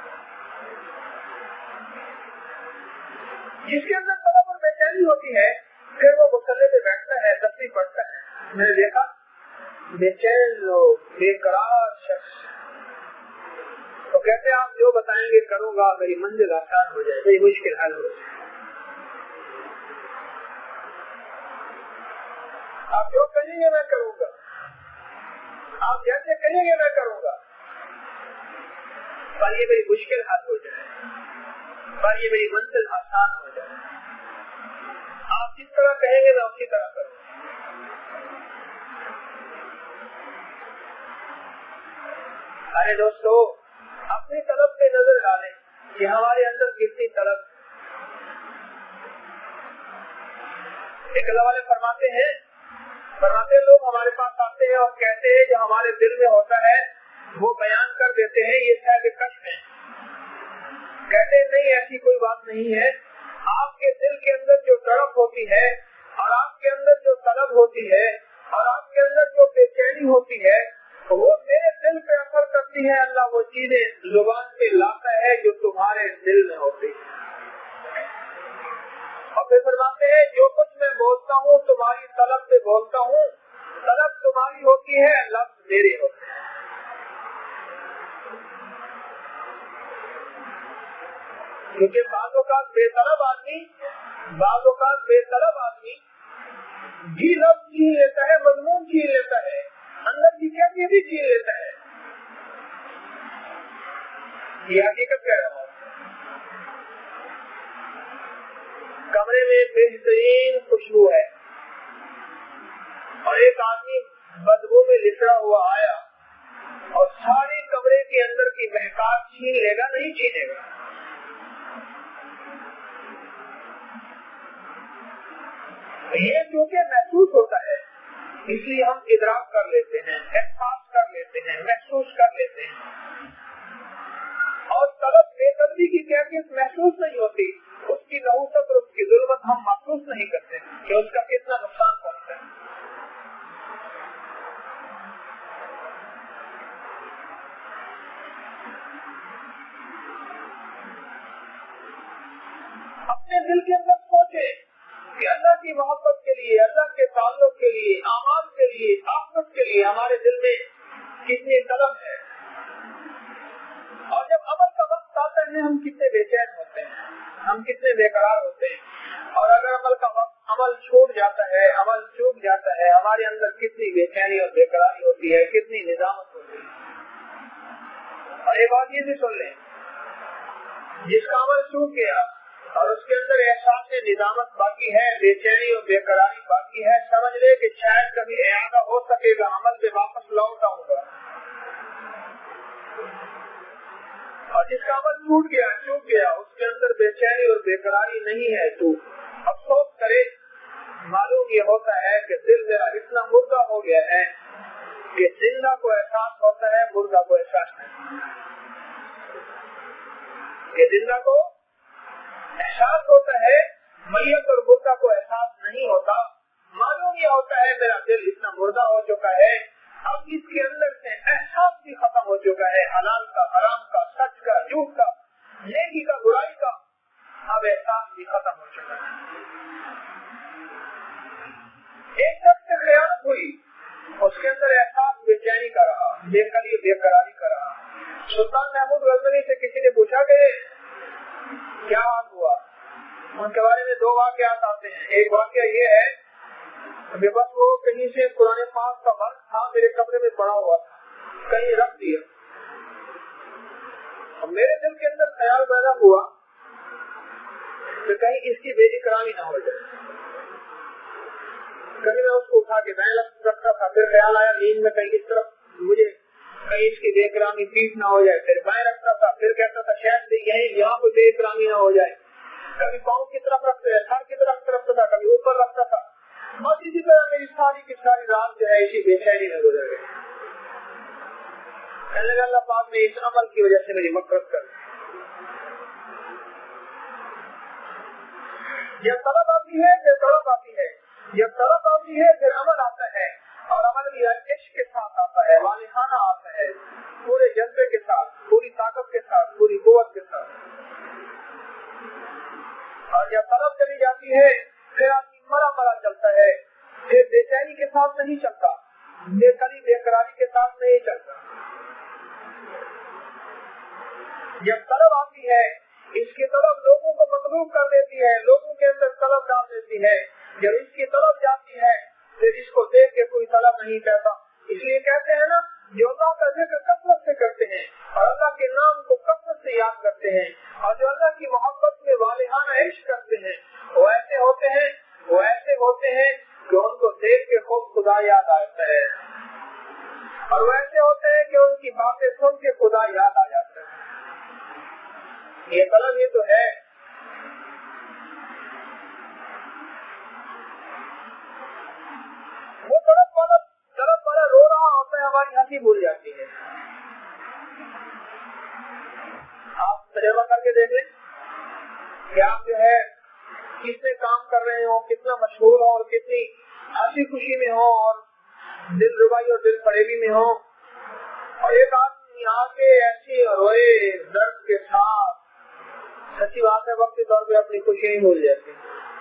جس کے اندر طلب اور بے چینی ہوتی ہے, پھر وہ مسلح پہ بیٹھتا ہے, تسبیح پڑھتا ہے. میں نے دیکھا بے چین لوگ, بے قرار شخص, تو کہتے آپ جو بتائیں گے کروں گا, میری منزل آسان ہو جائے, میری مشکل حل ہو جائے. آپ جو کہیں گے میں کروں گا, آپ جیسے کہیں گے میں کروں گا, پر یہ میری مشکل حل ہو جائے, پر یہ میری منزل آسان ہو جائے. آپ جس طرح کہیں گے میں اسی طرح کروں. ارے دوستو, اپنی طلب پہ نظر ڈالیں کہ ہمارے اندر کتنی طلب. ایک اللہ والے فرماتے ہیں, فرماتے لوگ ہمارے پاس آتے ہیں اور کہتے ہیں جو ہمارے دل میں ہوتا ہے وہ بیان کر دیتے ہیں, یہ صاحب کشف ہے. کہتے نہیں ایسی کوئی بات نہیں ہے, آپ کے دل کے اندر جو تڑپ ہوتی ہے اور آپ کے اندر جو طلب ہوتی ہے اور آپ کے اندر جو بے چینی ہوتی ہے, وہ میرے دل پہ اثر کرتی ہے. اللہ وہ چیزیں زبان پہ لاتا ہے جو تمہارے دل میں ہوتی ہے. اور پھر فرماتے ہیں جو کچھ میں بولتا ہوں تمہاری طلب پہ بولتا ہوں, طلب تمہاری ہوتی ہے, لفظ میرے ہوتے ہیں. کیونکہ بعض اوقات بے طلب آدمی بعض اوقات بے طلب آدمی بھی لفظ چھین لیتا ہے, مضمون چھین لیتا ہے, اندر کی کیفیت بھی چھین لیتا ہے. یہ حقیقت کہہ رہا ہوں. کمرے میں بہترین خوشبو ہے اور ایک آدمی بدبو میں لپٹا ہوا آیا اور سارے کمرے کے اندر کی مہکات چھین لے گا, نہیں چھینے گا. یہ کیونکہ محسوس ہوتا ہے اس لیے ہم ادراک کر لیتے ہیں, احساس کر لیتے ہیں, محسوس کر لیتے ہیں. اور طلب بے قدری کی کیفیت محسوس نہیں ہوتی, اس کی نحوست اور اس کی ظلمت ہم محسوس نہیں کرتے کہ اس کا کتنا نقصان پہنچتا ہے. اپنے دل کے اندر سوچے کہ اللہ کی محبت کے لیے, اللہ کے تعلق کے لیے, اعمال کے لیے, آخرت کے لیے ہمارے دل میں کتنی طلب ہے. اور جب عمل کا وقت آتا ہے ہم کتنے بے چین ہوتے ہیں, ہم کتنے بے قرار ہوتے ہیں. اور اگر عمل کا وقت عمل چھوٹ جاتا ہے, عمل چوک جاتا ہے, ہمارے اندر کتنی بے چینی اور بے قراری ہوتی ہے, کتنی نظامت ہوتی ہے. اور ایک بات یہ بھی سن لیں, جس کا عمل چوک گیا اور اس کے اندر احساس نظامت باقی ہے, بے چینی اور بے قراری باقی ہے, سمجھ لے کہ شاید کبھی اعادہ ہو سکے گا, عمل پہ واپس لوٹ آؤں گا. اور جس کا عمل ٹوٹ گیا, چوک گیا, اس کے اندر بے چینی اور بے قراری نہیں ہے, تو افسوس کرے. معلوم یہ ہوتا ہے کہ دل میرا اتنا مردہ ہو گیا ہے کہ زندہ کو احساس ہوتا ہے, مردہ کو احساس نہیں. کہ زندہ کو احساس ہوتا ہے, میت اور مردہ کو احساس نہیں ہوتا. معلوم یہ ہوتا ہے میرا دل اتنا مردہ ہو چکا ہے, اب اس کے اندر سے احساس احساس بھی ختم ہو چکا ہے، حلال کا، حرام کا، سچ کا، جھوٹ کا، نیکی کا، برائی کا، اب احساس بھی ختم ہو چکا ہے۔ ایک شخص سے خیانت ہوئی، اس کے اندر احساس بے چینی کا رہا، بے قراری بے قراری کا رہا۔ سلطان محمود غزنوی سے کسی نے پوچھا کہ کیا حال ہوا؟ ان کے بارے میں دو واقعات آتے ہیں۔ ایک واقعہ یہ ہے کہ بس وہ کہیں سے قرآن پاک کا ورق تھا، میرے کمرے میں پڑا ہوا تھا، کہیں رکھ دیا، اور میرے دل کے اندر خیال پیدا ہوا کہ کہیں اس کی بے اکرامی نہ ہو جائے۔ کبھی میں اس کو اٹھا کے دائیں رکھتا تھا، پھر خیال آیا نیند میں کہیں اس طرف مجھے کہیں اس کی بے اکرامی پیٹ نہ ہو جائے، پھر بائیں رکھتا تھا، پھر کہتا تھا شاید یہیں یہاں پہ بے اکرامی نہ ہو جائے۔ کبھی پاؤں کی طرف رکھتے سر کی طرف رکھتا تھا، کبھی اوپر رکھتا تھا۔ بس اسی طرح میری ساری کی ساری رات جو ہے اسی بے چینی میں گزر گئی۔ کہنے لگا اللہ پاک میں اس عمل کی وجہ سے میری مغفرت کر۔ جب طلب آتی ہے پھر طلب آتی ہے، جب طلب آتی ہے پھر عمل آتا ہے، اور عمل بھی عشق کے ساتھ آتا ہے، والہانہ آتا ہے، پورے جذبے کے ساتھ، پوری طاقت کے ساتھ، پوری قوت کے ساتھ۔ اور جب طلب چلی جاتی ہے پھر آدمی مرا مرا چلتا ہے، پھر بے چینی کے ساتھ نہیں چلتا، بے قراری بے قراری کے ساتھ نہیں چلتا۔ جب طلب آتی ہے اس کی طلب لوگوں کو مطلوب کر دیتی ہے، لوگوں کے اندر طلب ڈال دیتی ہے۔ جب اس کی طلب جاتی ہے پھر اس کو دیکھ کے کوئی طلب نہیں کرتا۔ اس لیے کہتے ہیں نا، جو اللہ کا ذکر کثرت سے کرتے ہیں اور اللہ کے نام کو کثرت سے یاد کرتے ہیں، اور جو اللہ کی محبت میں والہانہ عشق کرتے ہیں، وہ ایسے ہوتے ہیں وہ ایسے ہوتے ہیں کہ ان کو دیکھ کے خود خدا یاد آتا ہے، اور وہ ایسے ہوتے ہیں کہ ان کی باتیں سن کے خدا یاد آ جاتا ہے۔ یہ طلب یہ تو ہے۔ وہ طرف والا طرف والا رو رہا ہوتا ہے، ہماری ہنسی بھول جاتی ہے۔ آپ تجربہ کر کے دیکھ لیں کہ آپ جو ہے کتنے کام کر رہے ہوں، کتنا مشہور ہو اور کتنی ہنسی خوشی میں ہو اور دل ربائی اور دل فریبی میں ہو، اور ایک آدمی آ کے ایسی روئے درد کے ساتھ، سچی بات ہے وقتی طور پہ اپنی خوشی نہیں بھول جاتی۔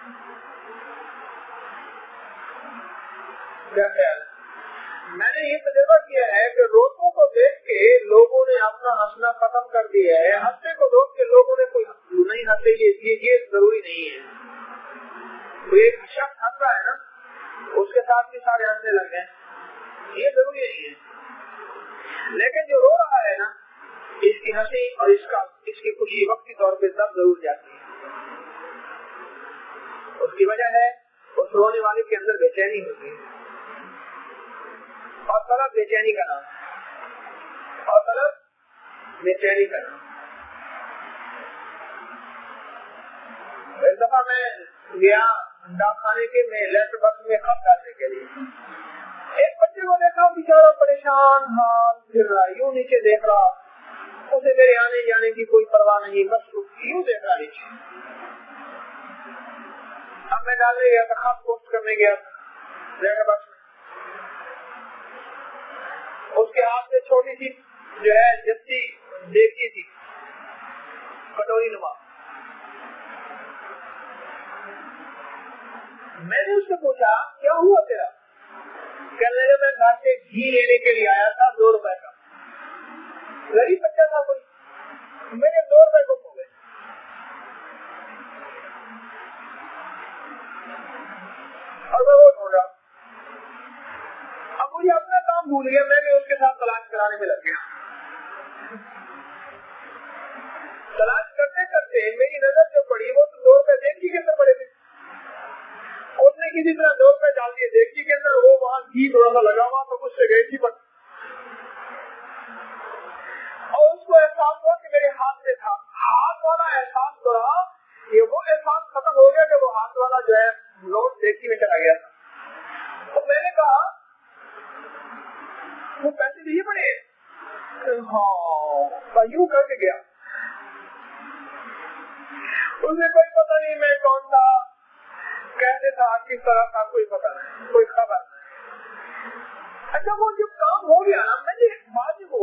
کیا خیال ہے؟ میں نے یہ تجربہ کیا ہے کہ روزوں کو دیکھ کے لوگوں نے اپنا ہنسنا ختم کر دیا ہے، ہنستے کو دیکھ کے لوگوں نے کوئی نہیں ہنسے، یہ ضروری نہیں ہے۔ کوئی ایک شخص ہنس رہا ہے نا، اس کے ساتھ بھی سارے ہنسنے لگ گئے، یہ ضروری نہیں ہے۔ لیکن جو رو رہا ہے نا، اس کی ہنسی اور اس کا اس کی خوشی وقتی طور پہ سب ضرور جاتی ہے۔ اس کی وجہ ہے اس رونے والے کے اندر بے چینی ہوتی ہے، اور طلب بے چینی کا نام ہے، اور طلب بے چینی کا نام۔ ایک دفعہ میں گیا ڈاک خانے کے میں لیٹر باکس میں خط ڈالنے کے لیے، ایک بچے کو دیکھا بیچارہ پریشان حال پھر رہا، یوں نیچے دیکھ رہا، اسے میرے آنے جانے کی کوئی پرواہ نہیں، بس یوں دیکھ رہا نیچے۔ اب میں ڈالنے گیا تھا، خط پوسٹ کرنے گیا تھا لیٹر باکس میں، اس کے ہاتھ سے چھوٹی سی جو ہے جتی دیکھی تھی، کٹوری نما۔ میں نے اس سے پوچھا کیا ہوا تیرا؟ کہنے لگا میں گھر سے گھی لینے کے لیے آیا تھا، دو روپے کا، غریب بچہ تھا کوئی، میرے دو روپے گم ہو گئے۔ اور میں وہ ڈھونڈ رہا، اب مجھے اپنا کام بھول گیا، میں بھی اس کے ساتھ تلاش کرانے میں لگ گیا۔ تلاش کرتے کرتے میری نظر جو پڑی وہ تو دو روپے دیکھی کے اندر پڑے تھے، اس نے کسی طرح دو روپے ڈال دیے دیکھی کے اندر، وہ وہاں گھی تھوڑا سا لگا ہوا تو مجھ سے گئی تھی، اور اس کو احساس ہوا کہ میرے ہاتھ سے تھا، ہاتھ والا احساس تو رہا، یہ وہ احساس ختم ہو گیا کہ وہ ہاتھ والا جو ہے نوٹ دیکھی میں چلا گیا تھا۔ تو میں نے کہا وہ پیسے دیے پڑے؟ ہاں، یوں کر کے گیا، اسے کوئی پتہ نہیں میں کون تھا، کیسے تھا، کس طرح تھا، کوئی پتہ نہیں، کوئی خبر نہیں۔ اچھا وہ جب کام ہو گیا نا، مجھے بعد میں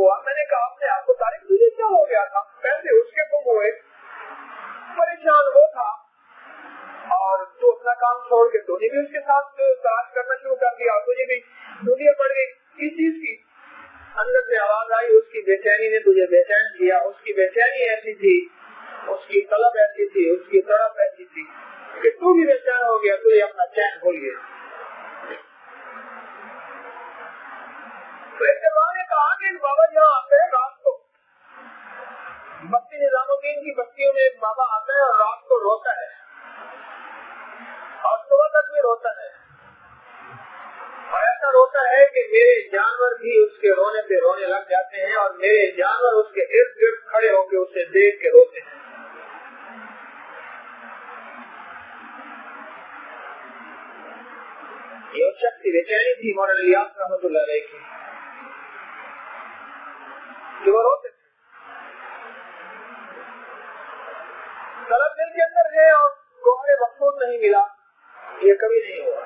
تو نے بھی اس کے ساتھ تلاش کرنا شروع کر دیا، تجھے بھی دنیا پڑ گئی کس چیز کی؟ اندر سے آواز آئی، اس کی بے چینی نے تجھے بے چین کیا، اس کی بے چینی ایسی تھی، اس کی طلب ایسی تھی، اس کی تڑپ ایسی تھی کہ تو بھی بے چین ہو گیا، تجھے اپنا چین بھول گیا۔ تو ایک زمانے کا آگے ایک بابا یہاں آتے ہیں رات کو، بستی نظام الدین کی بستیوں میں ایک بابا آتا ہے اور رات کو روتا ہے اور صبح تک بھی روتا ہے، اور ایسا روتا ہے کہ میرے جانور بھی اس کے رونے پہ رونے لگ جاتے ہیں اور میرے جانور اس کے ارد گرد کھڑے ہو کے اسے دیکھ کے روتے ہیں۔ یہ شخص کی بے چینی تھی مولانا الیاس رحمۃ اللہ علیہ کی، کہ وہ روتے تھے۔ طلب دل کے اندر ہے اور گوہر مقصود نہیں ملا، یہ کبھی نہیں ہوا۔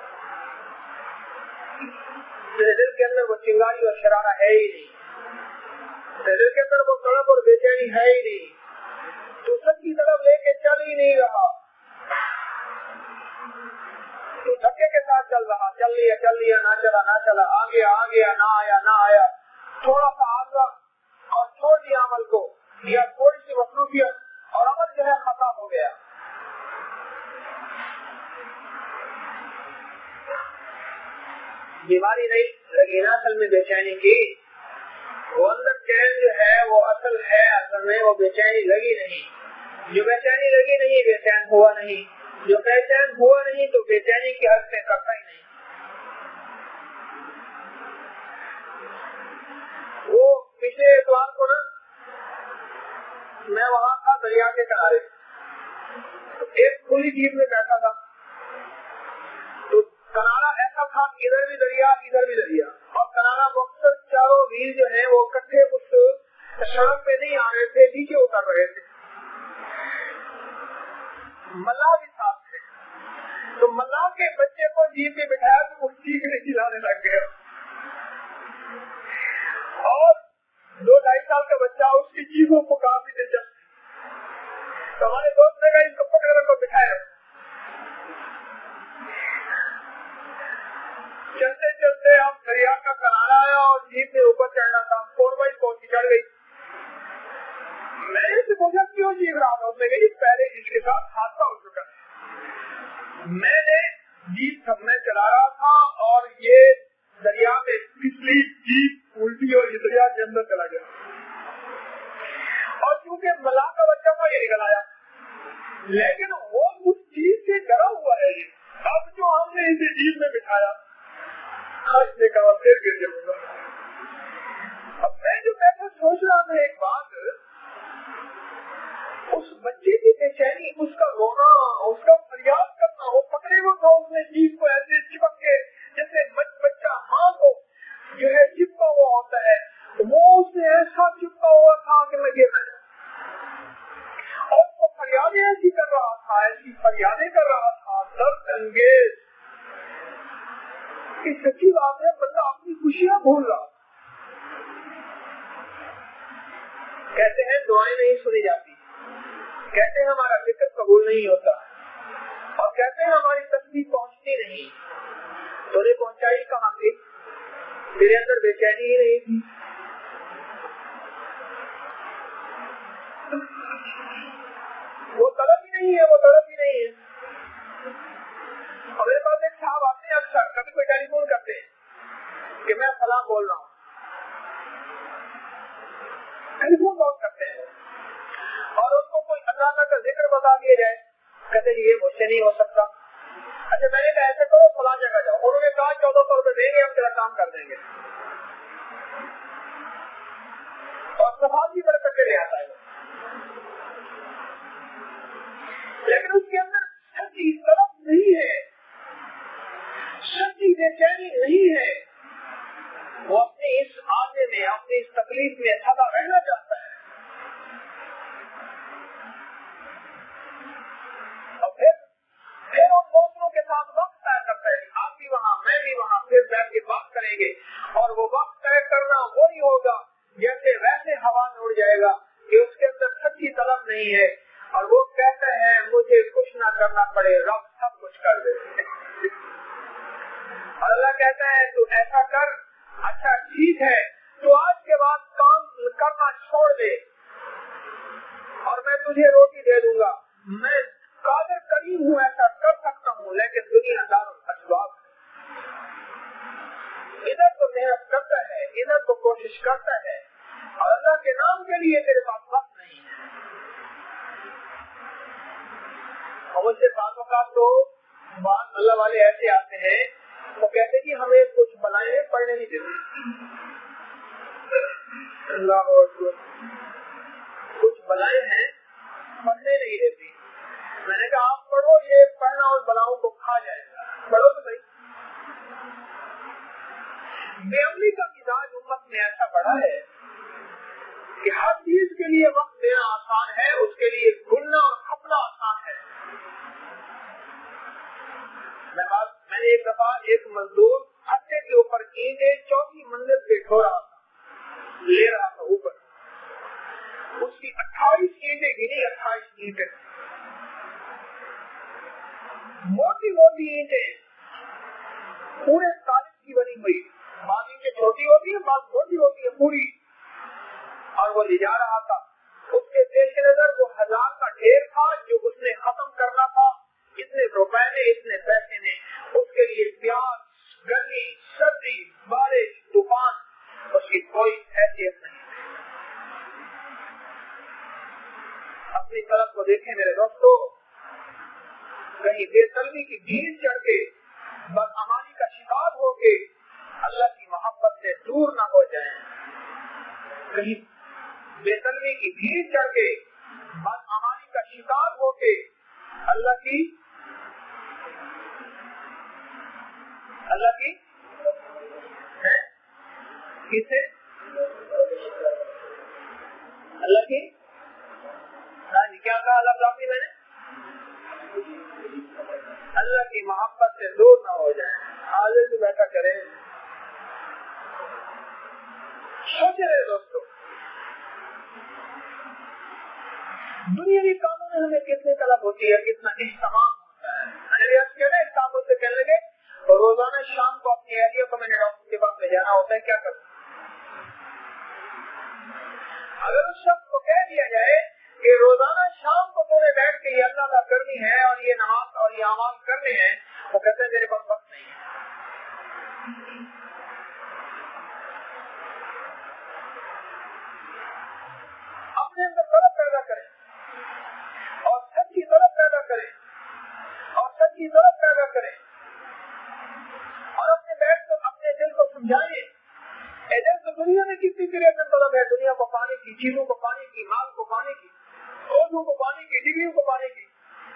تیرے دل کے اندر وہ چنگاری اور شرارہ ہے ہی نہیں، تیرے دل کے اندر وہ طلب اور بے چینی ہے ہی نہیں، تو سچ کی طلب لے کے چل ہی نہیں رہا، تو دھکے کے ساتھ چل رہا، چل لیا چل لیا نہ چلا نہ چلا، آ گیا آ گیا نہ آیا نہ آیا، تھوڑا سا آگا اور چھوڑ دیا عمل کو، یا تھوڑی سی مصروفیت اور عمل جو ہے ختم ہو گیا۔ بیماری نہیں لگی نا اصل میں بے چینی کی، وہ اندر چین جو ہے وہ اصل ہے، اصل میں وہ بے چینی لگی نہیں، جو بے چینی لگی نہیں بے چین ہوا نہیں، جو بے چین ہوا نہیں تو بے چینی کی حد سے کرتا ہی نہیں۔ وہ پچھلے اتوار کو نا میں وہاں تھا دریا کے کنارے، ایک کھلی جیپ میں بیٹھا تھا، تو کنارا ایسا تھا ادھر بھی دریا ادھر بھی دریا، اور کنارا مختصر چاروں ویل جو ہیں وہ کٹھے اس سڑک پہ نہیں آ رہے تھے، نیچے اتر رہے تھے۔ ملا بھی ساتھ تھے، تو ملا کے بچے کو جیپ میں بٹھایا تو وہ چیخنے چلانے لگ گیا، اور دو ڈھائی سال کا بچہ اس کی چیخوں کو کافی دلچسپ، تو ہمارے دوست نے کہا اس کو پکڑ کر کو بٹھایا۔ چلتے چلتے ہم دریا کا کنارا آیا اور جیپ میں اوپر چڑھنا تھا، فور بائی فور کی چڑھ گئی۔ میں نے سے پوچھا کیوں چیخ رہا تھا، اس نے کہا پہلے اس کے ساتھ حادثہ ہو چکا ہے، میں نے جیپ تھم میں چلا رہا تھا اور یہ دریا میں پچھلی جیپ الٹی اور یہ دریا کے اندر چلا گیا، اور چونکہ ملا کا بچہ تھا یہ نکل آیا، لیکن وہ اس چیز سے ڈرا ہوا ہے۔ اب جو ہم نے اسے جیپ میں بٹھایا اس نے کہا پھر گر جاؤں گا۔ اب میں جو بیٹھا سوچ رہا تھا ایک بات، اس بچے کی بے چینی، اس کا رونا، اس کا فریاد کرنا، وہ پکڑے ہوئے تھا اس نے جیپ کو ایسے چپک کے جیسے بچہ ماں کو جو ہے چپکا ہوا ہوتا ہے، وہ اس نے ایسا چپکا ہوا تھا کہ میں گر رہا، اور وہ فریادیں ایسی کر رہا تھا ایسی فریادیں کر رہا تھا درد انگیز کہ سچی بات ہے بندہ اپنی خوشیاں بھول رہا۔ کہتے ہیں دعائیں نہیں سنی جاتی، کہتے ہیں ہمارا ذکر قبول نہیں ہوتا، اور کہتے ہیں ہماری تسبیح پہنچتی نہیں، تو نے پہنچائی کہاں تھی؟ میرے اندر بے چینی ہی نہیں تھی۔ وہ طلب ہی نہیں ہے، وہ طلب ہی نہیں ہے۔ اور میرے پاس ایک صاحب آتے ہیں اکثر، کبھی کوئی ٹیلی فون کرتے ہیں کہ میں فلاں بول رہا ہوں، ٹیلی فون بہت کرتے ہیں، اور ان کو کوئی اللہ کا ذکر بتا دیا جائے، کہتے ہیں یہ مجھ سے نہیں ہو سکتا۔ اچھا میں نے کہا ایسے کرو فلاں جگہ جاؤ، انہوں نے کہا چودہ سو روپے دیں گے ہم تیرا کام کر دیں گے، اور صفات بھی برکت کے لے آتا ہے، لیکن اس کے اندر سچی طلب نہیں ہے، سچی بے چینی نہیں ہے، وہ اپنی اس آنے میں اپنی اس تکلیف میں سدا رہنا چاہتا ہے، اور پھر پھر ان دوستوں کے ساتھ وقت طے کرتا ہے، آپ بھی وہاں میں بھی وہاں، پھر بیٹھ کے بات کریں گے، اور وہ وقت طے کرنا وہی ہوگا جیسے ویسے ہوا میں اڑ جائے گا کہ اس کے اندر سچی طلب نہیں ہے، اور وہ کہتے ہیں مجھے کچھ نہ کرنا پڑے، رب سب کچھ کر دے۔ کوشش کرتا ہے اور اللہ کے نام کے لیے تیرے پاس وقت نہیں ہے. اور مجھ سے باتوں کا تو بات اللہ والے ایسے آتے ہیں وہ کہتے کہ ہمیں کچھ بلائیں پڑھنے نہیں دیتے. اللہ کچھ بلائیں ہیں پڑھنے نہیں دیتی. میں نے کہا آپ پڑھو, یہ پڑھنا اور بلاؤں کو کھا جائے گا, پڑھو تو صحیح. بے عملی کا مزاج امت میں ایسا بڑا ہے کہ ہر چیز کے لیے وقت دینا آسان ہے, اس کے لیے گھلنا اور کھپنا آسان ہے. میں بات میں نے ایک دفعہ ایک مزدور ہٹے کے اوپر اینٹیں چوتھی منزل پہ ڈھو رہا تھا, لے رہا تھا اوپر. اس کی اٹھائیس اینٹیں گنی, اٹھائیس اینٹیں موٹی موٹی اینٹیں پورے کالج کی بنی ہوئی. بعض اینٹیں چھوٹی ہوتی ہیں, بعض موٹی ہوتی ہے پوری. اور وہ لے جا رہا تھا. اس کے پیش نظر وہ ہزار کا ڈھیر تھا جو اس نے ختم کرنا تھا. اتنے روپے نے, اتنے پیسے نے. اس کے لیے پیاس, گرمی, سردی, بارش, طوفان, اس کی کوئی حیثیت نہیں. اپنی طرف کو دیکھیں میرے دوستو, کہیں بے طلبی کی بھیڑ چڑھ کے بدعمالی کا شکار ہو کے اللہ کی محبت سے دور نہ ہو جائیں. کہیں بے طلبی کی بھیڑ چڑھ کے بدعمالی کا شکار ہو کے اللہ کی اللہ کی کسے اللہ کی کیا کہا اللہ تعالی میں نے, اللہ کی محبت سے دور نہ ہو جائیں. حاضر بھی بیٹھا کریں. سوچے رہے دوستوں, دنیاوی کاموں میں ہمیں کتنی طلب ہوتی ہے, کتنا اہتمام ہوتا ہے. میں نے کیا نا استعمال سے کہنے لگے روزانہ شام کو اپنی اہلیہ کو میں نے ڈاکٹر کے پاس لے جانا ہوتا ہے, کیا کروں. اگر اس شخص کو کہہ دیا جائے کہ روزانہ شام کو تو نے بیٹھ کے یہ اللہ کا کرنی ہے اور یہ نماز اور یہ اعمال کرنے ہیں, وہ کہتے ہیں میرے پاس وقت نہیں ہے. اپنے اندر طلب پیدا کریں اور سچی طلب پیدا کریں اور سچی طلب پیدا کریں اور اپنے بیٹھ کر اپنے دل کو سمجھائیں. دل تو دنیا میں کتنی طرح سے طلب ہے, دنیا کو پانے کی, چیزوں کو پانے کی, مال کو پانے کی, عہدوں کو پانے کی, ڈگریوں کو پانے کی.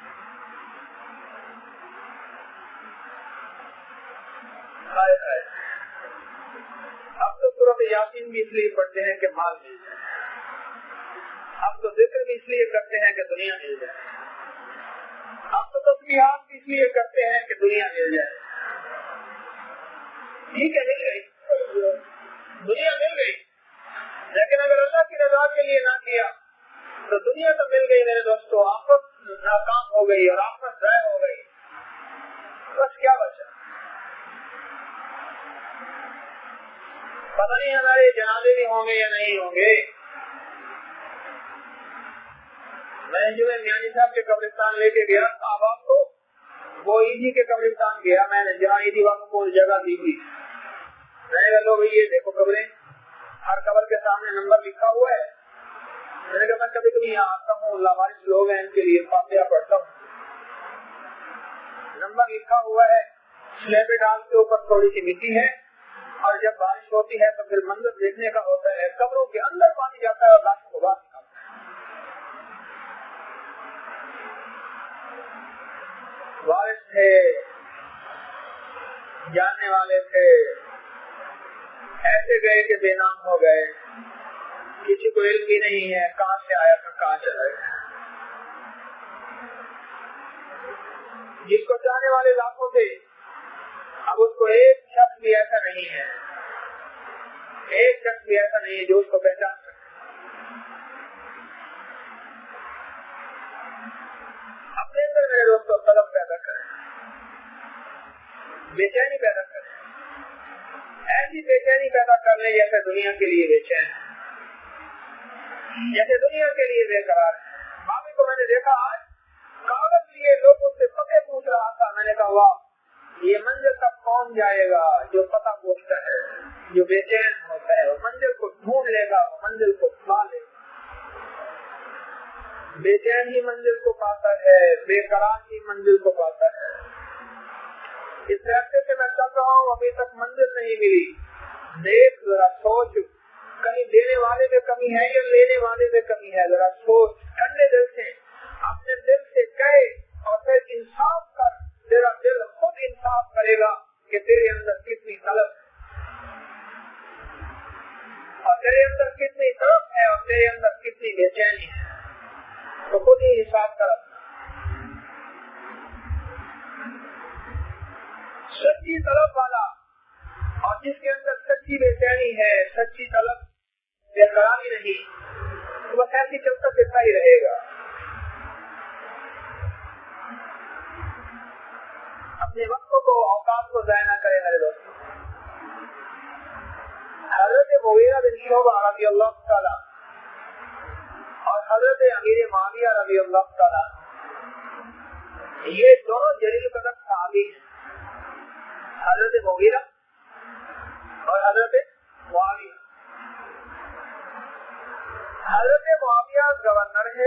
اب تو سورۃ یاسین بھی اس لیے پڑھتے ہیں کہ مال مل جائے, اب تو ذکر بھی اس لیے کرتے ہیں کہ دنیا مل جائے, اب تو تسبیحات بھی اس لیے کرتے ہیں کہ دنیا مل جائے. ٹھیک ہے, مل گئی دنیا مل گئی, لیکن اگر اللہ کی رضا کے لیے نہ کیا تو دنیا تو مل گئی میرے دوستوں, آخرت ناکام ہو گئی اور آخرت ضائع ہو گئی. بس کیا بچا, پتہ نہیں ہمارے جنازے بھی ہوں گے یا نہیں ہوں گے. میں جو ہے میانی صاحب کے قبرستان لے کے گیا احباب کو, وہ عیدی کے قبرستان گیا میں نے, جہاں عیدی والوں کو جگہ دی تھی. میں نے کہا لو بھائی یہ دیکھو قبریں, ہر قبر کے سامنے نمبر لکھا ہوا ہے. میں نے کہا میں کبھی کبھی یہاں آتا ہوں, لاوارث لوگ ہیں ان کے لیے فاتحہ پڑھتا ہوں. نمبر لکھا ہوا ہے, سلیب ڈال کے اوپر تھوڑی سی مٹی ہے, اور جب بارش ہوتی ہے تو پھر منظر دیکھنے کا ہوتا ہے, قبروں کے اندر پانی جاتا ہے اور لاشوں کو باہر نکالتا ہے. وارث تھے, جاننے والے تھے, ایسے گئے کہ بے نام ہو گئے, کسی کو علم بھی نہیں ہے کہاں سے آیا تھا کہاں چلا گیا. جس کو چاہنے والے لاکھوں تھے, اب اس کو ایک شخص بھی ایسا نہیں ہے, ایک شخص بھی ایسا نہیں ہے جو اس کو پہچان سکے. اپنے اندر میرے دوستوں طلب پیدا کریں, بے چینی پیدا کریں, ایسی بے چینی پیدا کر لیں جیسے دنیا کے لیے بے چین, جیسے دنیا کے لیے بے قرار. بابی کو میں نے دیکھا آج کاغذ لیے لوگوں سے پتے پوچھ رہا تھا. میں نے کہا واہ, یہ منزل تک کون جائے گا؟ جو پتہ پوچھتا ہے، جو بے چین ہوتا ہے، وہ منزل کو ڈھونڈ لے گا، وہ منزل کو پا لے گا۔ بے چین ہی منزل کو پاتا ہے، بے قرار ہی منزل کو پاتا ہے۔ اس راستے سے میں چل رہا ہوں، ابھی تک منزل نہیں ملی، دیکھ ذرا سوچ، کہیں دینے والے میں کمی ہے یا لینے والے میں کمی ہے، ذرا سوچ، ٹھنڈے دل سے اپنے دل سے کہے اور پھر انصاف کر، تیرا دل خود انصاف کرے گا کہ تیرے اندر کتنی طلب ہے اور تیرے اندر کتنی طلب ہے اور تیرے اندر کتنی بے چینی ہے، تو خود ہی حساب کر۔ سچی طلب والا اور جس کے اندر سچی بے چینی ہے، سچی طلب، بے قراری نہیں، وہ ایسی چلتا پھرتا ہی رہے گا۔ اپنے وقت کو، اوقات کو ضائع نہ کرے میرے دوست۔ حضرت مغیرہ بن شعبہ رضی اللہ تعالی اور حضرت امیر معاویہ رضی اللہ تعالی، یہ دونوں جلیل قدر صحابی ہیں، حضرت مغیرہ اور حضرت معاویہ۔ حضرت معاویہ گورنر ہیں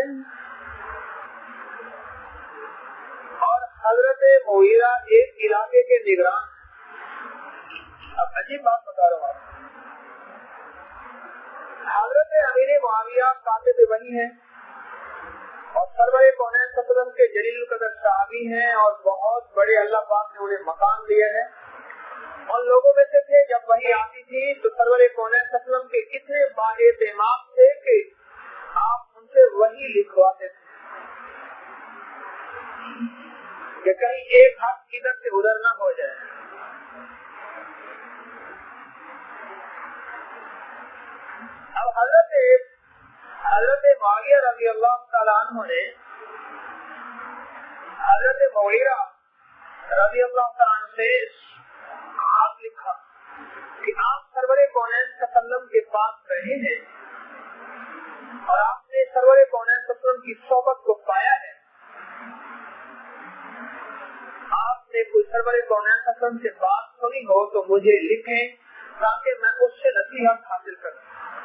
اور حضرت مغیرہ ایک علاقے کے نگران۔ اب عجیب بات بتا رہا ہوں، حضرت امیر معاویہ کاتب وحی ہیں اور سرور کونین صلی اللہ علیہ وسلم کے جلیل القدر صحابی ہیں اور بہت بڑے اللہ پاک نے انہیں مقام دیا ہے۔ ان لوگوں میں سے تھے جب وحی آتی تھی تو سرور کونین صلی اللہ علیہ وسلم کے اتنے بااعتماد تھے کہ آپ ان سے وحی لکھواتے تھے کہ کہیں ایک حق ادھر سے ادھر نہ ہو جائے۔ اب حضرت حضرت معاویہ رضی اللہ تعالیٰ عنہ نے حضرت مغیرہ رضی اللہ تعالیٰ عنہ سے آپ لکھا کہ آپ سرور کونین صلی اللہ علیہ وسلم کے پاس رہے ہیں اور آپ نے سرور کونین صلی اللہ علیہ وسلم کی صحبت کو پایا ہے، آپ نے کوئی سرور کونین صلی اللہ علیہ وسلم سے بات سنی ہو تو مجھے لکھیں تاکہ میں اس سے نصیحت حاصل کروں۔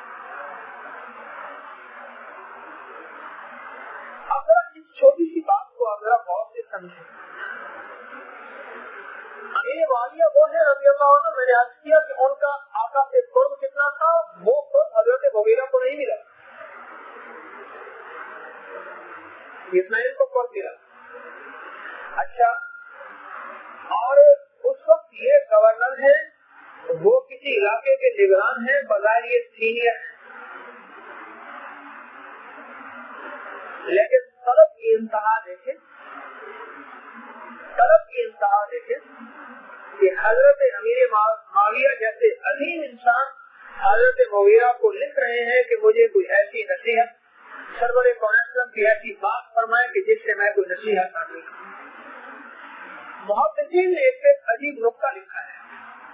اگر اس چھوٹی سی بات کو اگر غور سے سمجھیں، امیر معاویہ وہ ہے رضی اللہ عنہ، میں نے عرض کیا کہ ان کا آقا سے قرب کتنا تھا، وہ قرب حضرت مغیرہ کو نہیں ملا، اسماعیل کو قرب ملا۔ اچھا، اور اس وقت یہ گورنر ہے، وہ کسی علاقے کے نگران ہیں، بظاہر یہ سینئر ہے، لیکن طلب کی انتہا دیکھیں، طلب کی انتہا دیکھیں کہ حضرت امیر معاویہ جیسے عظیم انسان حضرت مغیرہ کو لکھ رہے ہیں کہ مجھے کوئی ایسی نصیحت، سرور کونین صلی اللہ علیہ وسلم کی ایسی بات فرمائے کہ جس سے میں کوئی نصیحت حاصل کروں۔ محدثین نے ایک عجیب نقطہ لکھا ہے،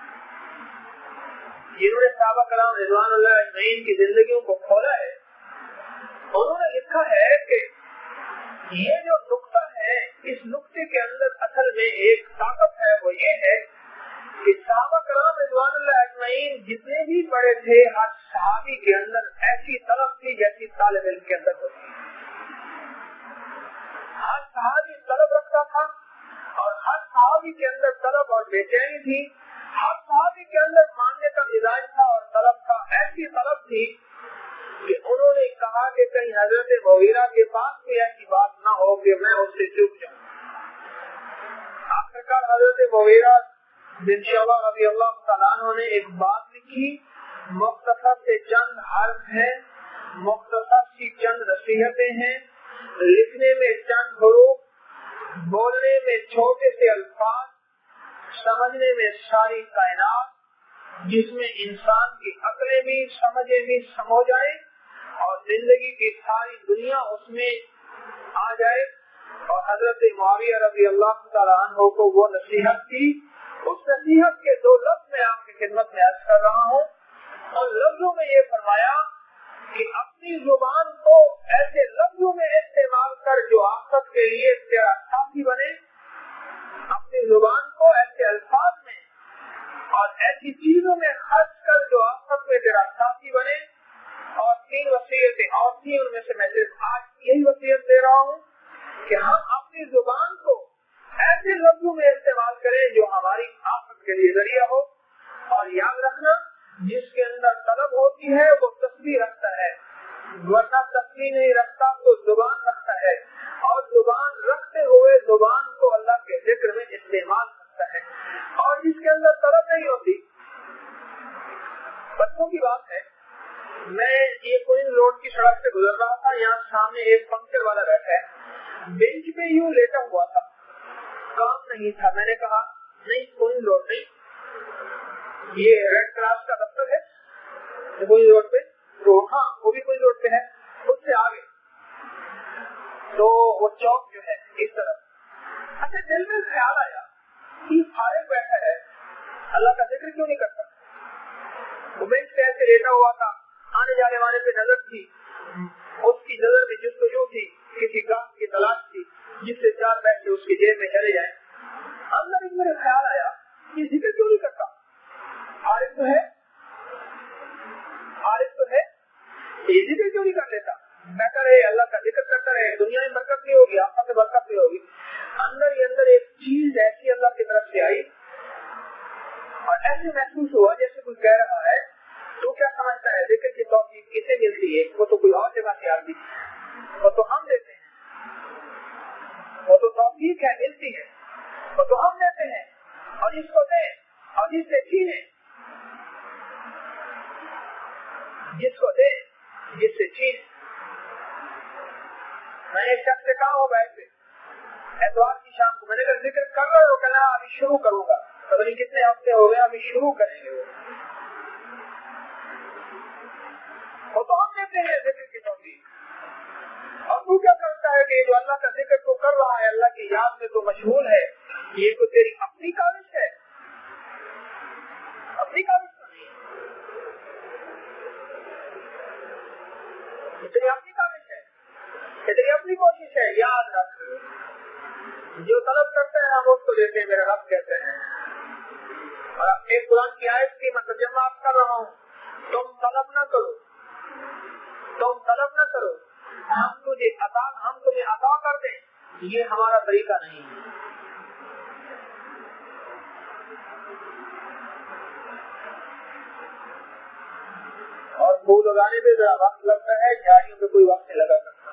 جنہوں نے صحابہ کرام رضوان اللہ اجمعین کی زندگیوں کو کھولا ہے، انہوں نے لکھا ہے کہ یہ جو نقطہ ہے، اس نقطے کے اندر اصل میں ایک طاقت ہے، وہ یہ ہے کہ صحابہ کرام رضوان اللہ اجمعین جتنے بھی بڑے تھے، ہر صحابی کے اندر ایسی طلب تھی جیسی طالب علم کے اندر ہوتی ہے۔ ہر صحابی طلب رکھتا تھا اور ہر صحابی کے اندر طلب اور بے چینی تھی، ہر صحابی کے اندر ماننے کا مزاج تھا اور طلب تھا، ایسی طلب تھی کہ انہوں نے کہا کہ کہیں حضرت مغیرہ کے پاس بھی ایسی بات نہ ہو کہ میں اس سے چپ جاؤں۔ آخرکار حضرت مغیرہ بن شعبہ رضی اللہ تعالیٰ عنہ نے ایک بات لکھی، مختصر سے چند حرف ہیں، مختصر سی چند نصیحتیں ہیں، لکھنے میں چند حروف، بولنے میں چھوٹے سے الفاظ، سمجھنے میں ساری کائنات، جس میں انسان کی عقلیں بھی سمجھے بھی سمو جائے اور زندگی کی ساری دنیا اس میں آ جائے۔ اور حضرت معاویہ رضی اللہ تعالیٰ عنہ کو وہ نصیحت تھی۔ اس نصیحت کے دو لفظ میں آپ کی خدمت میں عرض کر رہا ہوں، اور لفظوں میں یہ فرمایا کہ اپنی زبان کو ایسے لفظوں میں استعمال کر جو آخرت کے لیے تیرا ساتھی بنے، اپنی زبان کو ایسے تین وصیتیں اور تھی، ان میں سے میں صرف آج یہی وصیت دے رہا ہوں کہ ہم اپنی زبان کو ایسے لفظوں میں استعمال کریں جو ہماری آفت کے لیے ذریعہ ہو، اور یاد رکھنا جس کے اندر طلب ہوتی ہے وہ تسبیح رکھتا ہے، ورنہ تسبیح نہیں رکھتا تو زبان رکھتا ہے، اور زبان رکھتے ہوئے زبان کو اللہ کے ذکر میں استعمال کرتا ہے، اور جس کے اندر طلب نہیں ہوتی۔ بچوں کی بات ہے، میں یہ کوئن روڈ کی سڑک سے گزر رہا تھا، یہاں سامنے ایک پنکچر والا بیٹھا ہے، بینچ پہ یوں لیٹا ہوا تھا، کام نہیں تھا۔ میں نے کہا نہیں کوئن روڈ نہیں، یہ ریڈ کراس کا دفتر ہے کوئن روڈ پہ، تو ہاں وہ بھی کوئن روڈ پہ ہے، اس سے آگے تو وہ چوک جو ہے اس طرف۔ اچھا دل میں خیال آیا کہ فارغ بیٹھا ہے، اللہ کا ذکر کیوں نہیں کرتا؟ وہ بینچ پہ ایسے لیٹا ہوا تھا، آنے جانے والے پہ نظر تھی، اس کی نظر میں جستجو تھی، کسی گاہ کی تلاش تھی جس سے چار پیسے اس کی جیب میں چلے جائیں۔ اللہ نے میرے خیال آیا کہ ذکر کیوں نہیں کرتا؟ عارف تو ہے، عارف تو ہے، یہ ذکر کیوں نہیں کر لیتا؟ بیٹھا رہے، اللہ کا ذکر کرتا رہے، دنیا میں برکت نہیں ہوگی، آخرت میں برکت نہیں ہوگی۔ اندر ہی اندر ایک چیز ایسی اللہ کی طرف سے آئی اور ایسے محسوس ہوا جیسے کوئی کہہ رہا ہے تو کیا سمجھتا ہے ذکر کی توفیق کسے ملتی ہے؟ وہ تو کوئی اور جگہ سے آتی ہے، وہ تو ہم دیتے ہیں، وہ تو توفیق ہے، ملتی ہے، وہ تو ہم دیتے ہیں، اور جس کو دیں اور جس سے چھینے، جس کو دیں جس سے چھینے۔ میں ایک شخص سے کہا ہوں بیٹھ پہ اتوار کی شام کو، میں نے کہا ذکر کر رہے ہو؟ کہنا ابھی شروع کروں گا، پتہ نہیں کتنے ہفتے ہو گئے، ابھی شروع کریں گے۔ وہ تو ہم دیتے ہیں ذکر کی توفیق، اور تو کیا کرتا ہے کہ جو اللہ کا ذکر تو کر رہا ہے، اللہ کی یاد میں تو مشغول ہے، یہ تو تیری اپنی کاوش ہے، اپنی کاوش تو نہیں ہے، تیری اپنی کاوش ہے، تیری اپنی کوشش ہے۔ یاد رکھ جو طلب کرتے ہیں ہم اس کو دیتے ہیں، میرا رب کہتے ہیں۔ اور ایک قرآن کی آیت کی میں ترجمہ کر رہا ہوں، تم طلب نہ کرو، تم طلب نہ کرو، ہم تجھے عطا ہم تمہیں عطا کر دیں، یہ ہمارا طریقہ نہیں ہے۔ اور پھول اگانے پہ ذرا وقت لگتا ہے، جھاڑیوں پہ کوئی وقت نہیں لگا سکتا۔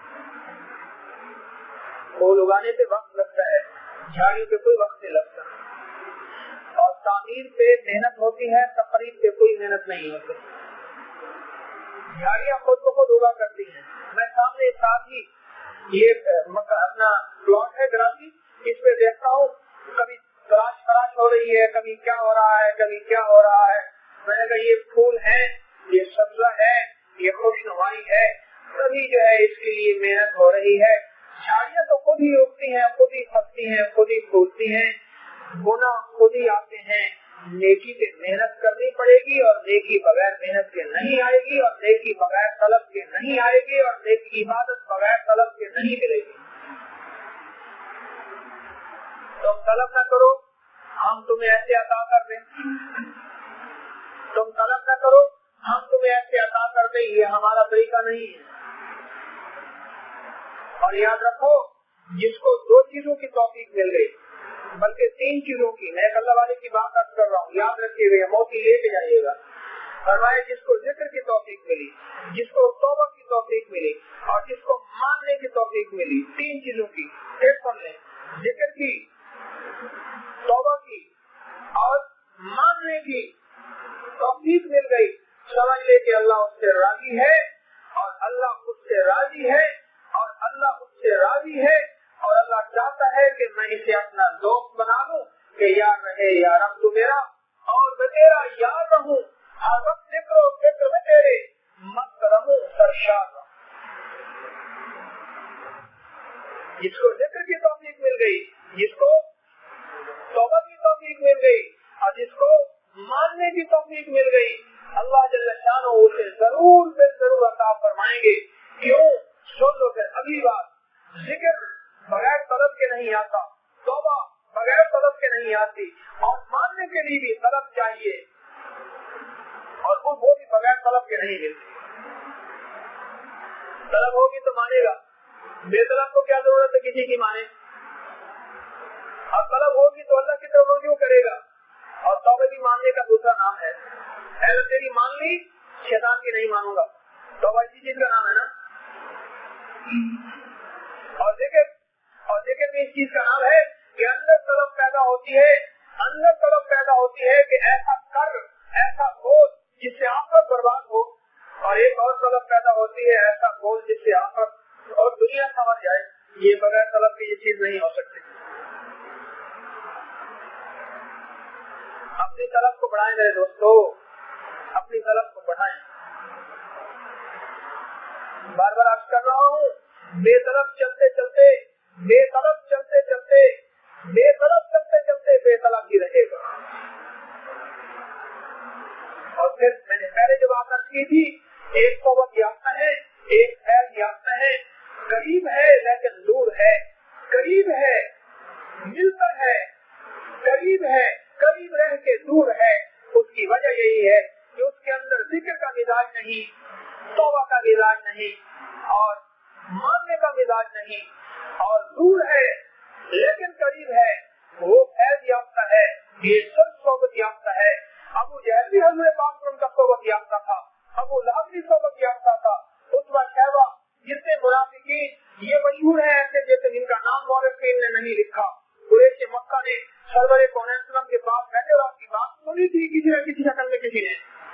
پھول اگانے پہ وقت لگتا ہے، جھاڑیوں پہ کوئی وقت نہیں لگتا، اور تعمیر پہ محنت ہوتی ہے، تقریب پہ کوئی محنت نہیں ہوتی۔ جھاڑیاں خود بخود اگا کرتی ہیں۔ میں سامنے ساتھ ہی یہ اپنا پلاٹ ہے گرامی، اس پہ دیکھتا ہوں کبھی تلاش تلاش ہو رہی ہے، کبھی کیا ہو رہا ہے، کبھی کیا ہو رہا ہے۔ میں نے کہا یہ پھول ہے، یہ سبزہ ہے، یہ خوش نمائی ہے، کبھی جو ہے اس کے لیے محنت ہو رہی ہے۔ جھاڑیاں تو خود ہی اگتی ہیں، خود ہی پھلتی ہیں، خود ہی پھولتی ہیں، گناہ خود ہی آتے ہیں۔ نیکی پہ محنت کرنی پڑے گی، اور نیکی بغیر محنت کے نہیں آئے گی، اور نیکی بغیر طلب کے نہیں آئے گی، اور نیکی عبادت بغیر طلب کے نہیں ملے گی۔ تم طلب نہ کرو، ہم تمہیں ایسے عطا کر دیں، تم طلب نہ کرو، ہم تمہیں ایسے عطا کر دیں، یہ ہمارا طریقہ نہیں ہے۔ اور یاد رکھو جس کو دو چیزوں کی توفیق مل گئی، بلکہ تین چیزوں کی، میں ایک اللہ والے کی بات کر رہا ہوں، یاد رکھیے گا، موتی لے کے جائیے گا۔ فرمایا جس کو ذکر کی توفیق ملی، جس کو توبہ کی توفیق ملی، اور جس کو ماننے کی توفیق ملی، تین چیزوں کی، ایک سن لیں، ذکر کی، توبہ کی اور ماننے کی توفیق مل گئی، سمجھ لے کہ اللہ اس سے راضی ہے، اور اللہ اس سے راضی ہے، اور اللہ اس سے راضی ہے، اور اللہ چاہتا ہے کہ میں اسے اپنا دوست بنا لوں، کہ یار رہے یا رب تو میرا اور میں تیرا یار رہوں، ہر وقت ذکر و فکر میں تیرے مست رہوں، سرشار رہوں۔ جس کو ذکر کی توفیق مل گئی، جس کو توبہ کی توفیق مل گئی، اور جس کو ماننے کی توفیق مل گئی، اللہ جل شانہ اسے ضرور پھر ضرور عطا فرمائیں گے۔ کیوں؟ سن لو پھر اگلی بات، ذکر بغیر طلب کے نہیں آتا، توبہ بغیر طلب کے نہیں آتی، اور ماننے کے لیے بھی طلب چاہیے، اور وہ بھی بغیر طلب کے نہیں ملتی۔ तलब होगी तो मानेगा, बेतलब को क्या जरूरत है किसी की माने। और तलब होगी तो अल्लाह की तरफ रुजू करेगा। और तौबा भी मानने का दूसरा नाम है। अगर तेरी मान ली, शैतान की नहीं मानूंगा, तौबा इसी चीज का नाम है ना। और देखे और देखे भी इस चीज का नाम है कि अंदर तलब पैदा होती है, अंदर तलब पैदा होती है कि ऐसा कर, ऐसा बोल जिससे आखिरत बर्बाद हो। और एक और तलब पैदा होती है, ऐसा बोल जिससे आखिरत और दुनिया समझ जाए। ये बगैर तलब की ये चीज नहीं हो सकती। अपनी तलब को बढ़ाएं मेरे दोस्तों, अपनी तलब को बढ़ाएं। बार बार अर्ज कर रहा हूँ, बेतलब चलते चलते बेतलब चलते चलते बेतलब चलते चलते बेतलब ही रहेगा। और फिर मैंने पहले जो बात अर्ज की थी, एक सोबत याफ्ता है, एक फैज याफ्ता है। करीब है लेकिन दूर है, करीब है मिलता है, करीब है करीब रह के दूर है। उसकी वजह यही है कि उसके अंदर जिक्र का मिजाज नहीं, तौबा का मिजाज नहीं, और मानने का मिजाज नहीं। और दूर है लेकिन करीब है, वो फैज याफ्ता है, ये सब सोबत याफ्ता है। अबू जहल भी हज़रत पाक का सोबत याफ्ता था, अबू लहब भी सोबत याफ्ता था, उतबा शैबा, जितने मुनाफिकीन ये मशहूर है ऐसे जैसे जिनका नाम मौरखीन ने नहीं लिखा। कुरैश मक्का ने सरवर कौनैन सल्लल्लाहु के पास बैठे और आपकी बात सुनी थी किसी न किसी शक्ल में किसी ने,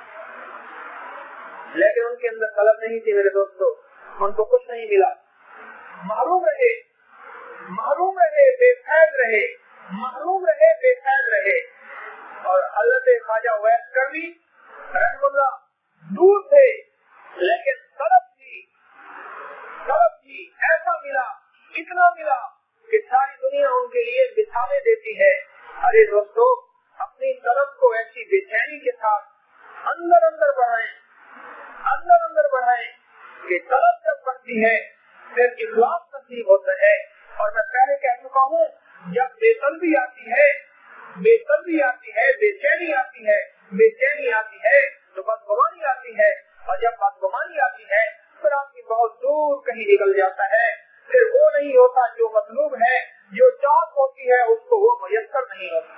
लेकिन उनके अंदर तलब नहीं थी मेरे दोस्तों, उनको कुछ नहीं मिला। महरूम रहे, महरूम रहे, बेफैज रहे, महरूम रहे, बेफैज रहे। और हज़रत ख्वाजा उवैस करनी रहमतुल्लाह दूर थे लेकिन तलब थी, तलब थी। ऐसा मिला, इतना मिला कि सारी दुनिया उनके लिए बिछावे देती है। अरे दोस्तों, अपनी तलब को ऐसी बेचैनी के साथ अंदर अंदर बढ़ाएं, अंदर अंदर बढ़ाएं कि तलब जब बढ़ती है फिर इखलास नसीब होता है। और मैं पहले कह चुका हूँ, जब बेतलबी आती है, बेतलबी आती है, बेचैनी आती है, बेचैनी आती है तो बदगुमानी आती है। और जब बदगुमानी आती है फिर आदमी बहुत दूर कहीं निकल जाता है। फिर वो नहीं होता जो मतलूब है, जो चाहत होती है उसको वो मुयस्सर नहीं होता।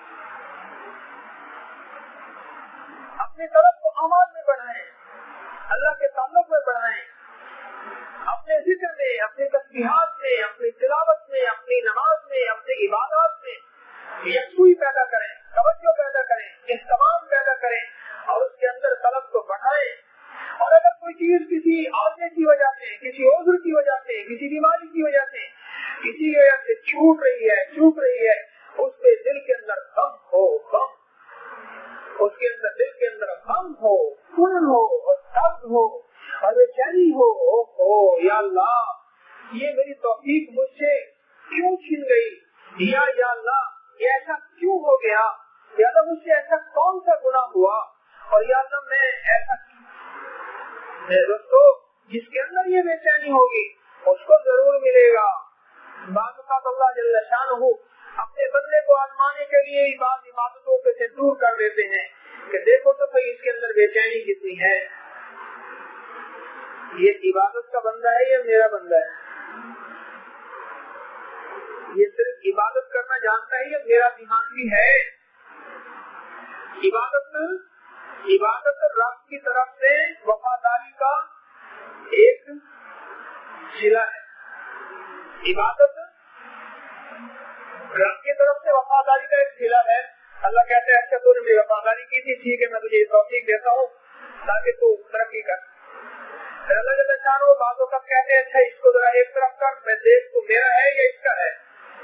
अपनी तरफ को अमाल में बढ़ाएं, अल्लाह के ताल्लुक में बढ़ाएं, अपने जिक्र में, अपने तस्बीहात में, अपनी तिलावत में, अपनी नमाज में, अपनी इबादत में यकसुई पैदा करें, तवज्जो पैदा करें, इस्तेमाल पैदा करें और उसके अंदर तलब को बढ़ाएं। और अगर कोई चीज किसी आदमी की वजह से, किसी उज़्र की वजह से, किसी बीमारी की वजह से, किसी वजह से छूट रही है, चूक रही है, उसके दिल के अंदर गम हो, गम, उसके अंदर दिल के अंदर गम हो, कुन हो और दर्द हो और बेचैनी हो। ओ या अल्लाह, ये मेरी तौफीक मुझसे क्यों छीन गई, या या अल्लाह ये ऐसा क्यों हो गया, या अल्लाह मुझसे ऐसा कौन सा गुनाह हुआ, और या अल्लाह मैं ऐसा। दोस्तों, जिसके अंदर ये बेचैनी होगी उसको जरूर मिलेगा। अल्लाह जल्ल शानहू अपने बंदे को आजमाने के लिए बात इबादतों पे से दूर कर देते हैं कि देखो तो भाई इसके अंदर बेचैनी कितनी है, ये इबादत का बंदा है या मेरा बंदा है, ये सिर्फ इबादत करना जानता है या मेरा ध्यान भी है। इबादत इबादत रब की तरफ से वफादारी का एक सिला है। इबादत रब की तरफ से वफादारी का एक सिला है। अल्लाह कहते हैं अच्छा तूने मेरी वफादारी की थी, ठीक है मैं तुझे तौफीक देता हूँ ताकि तू तरक्की कर। फिर अल्लाह जब चाहो बातों का कहते हैं अच्छा इसको जरा एक तरफ कर, मैं देख तू मेरा है या इसका है।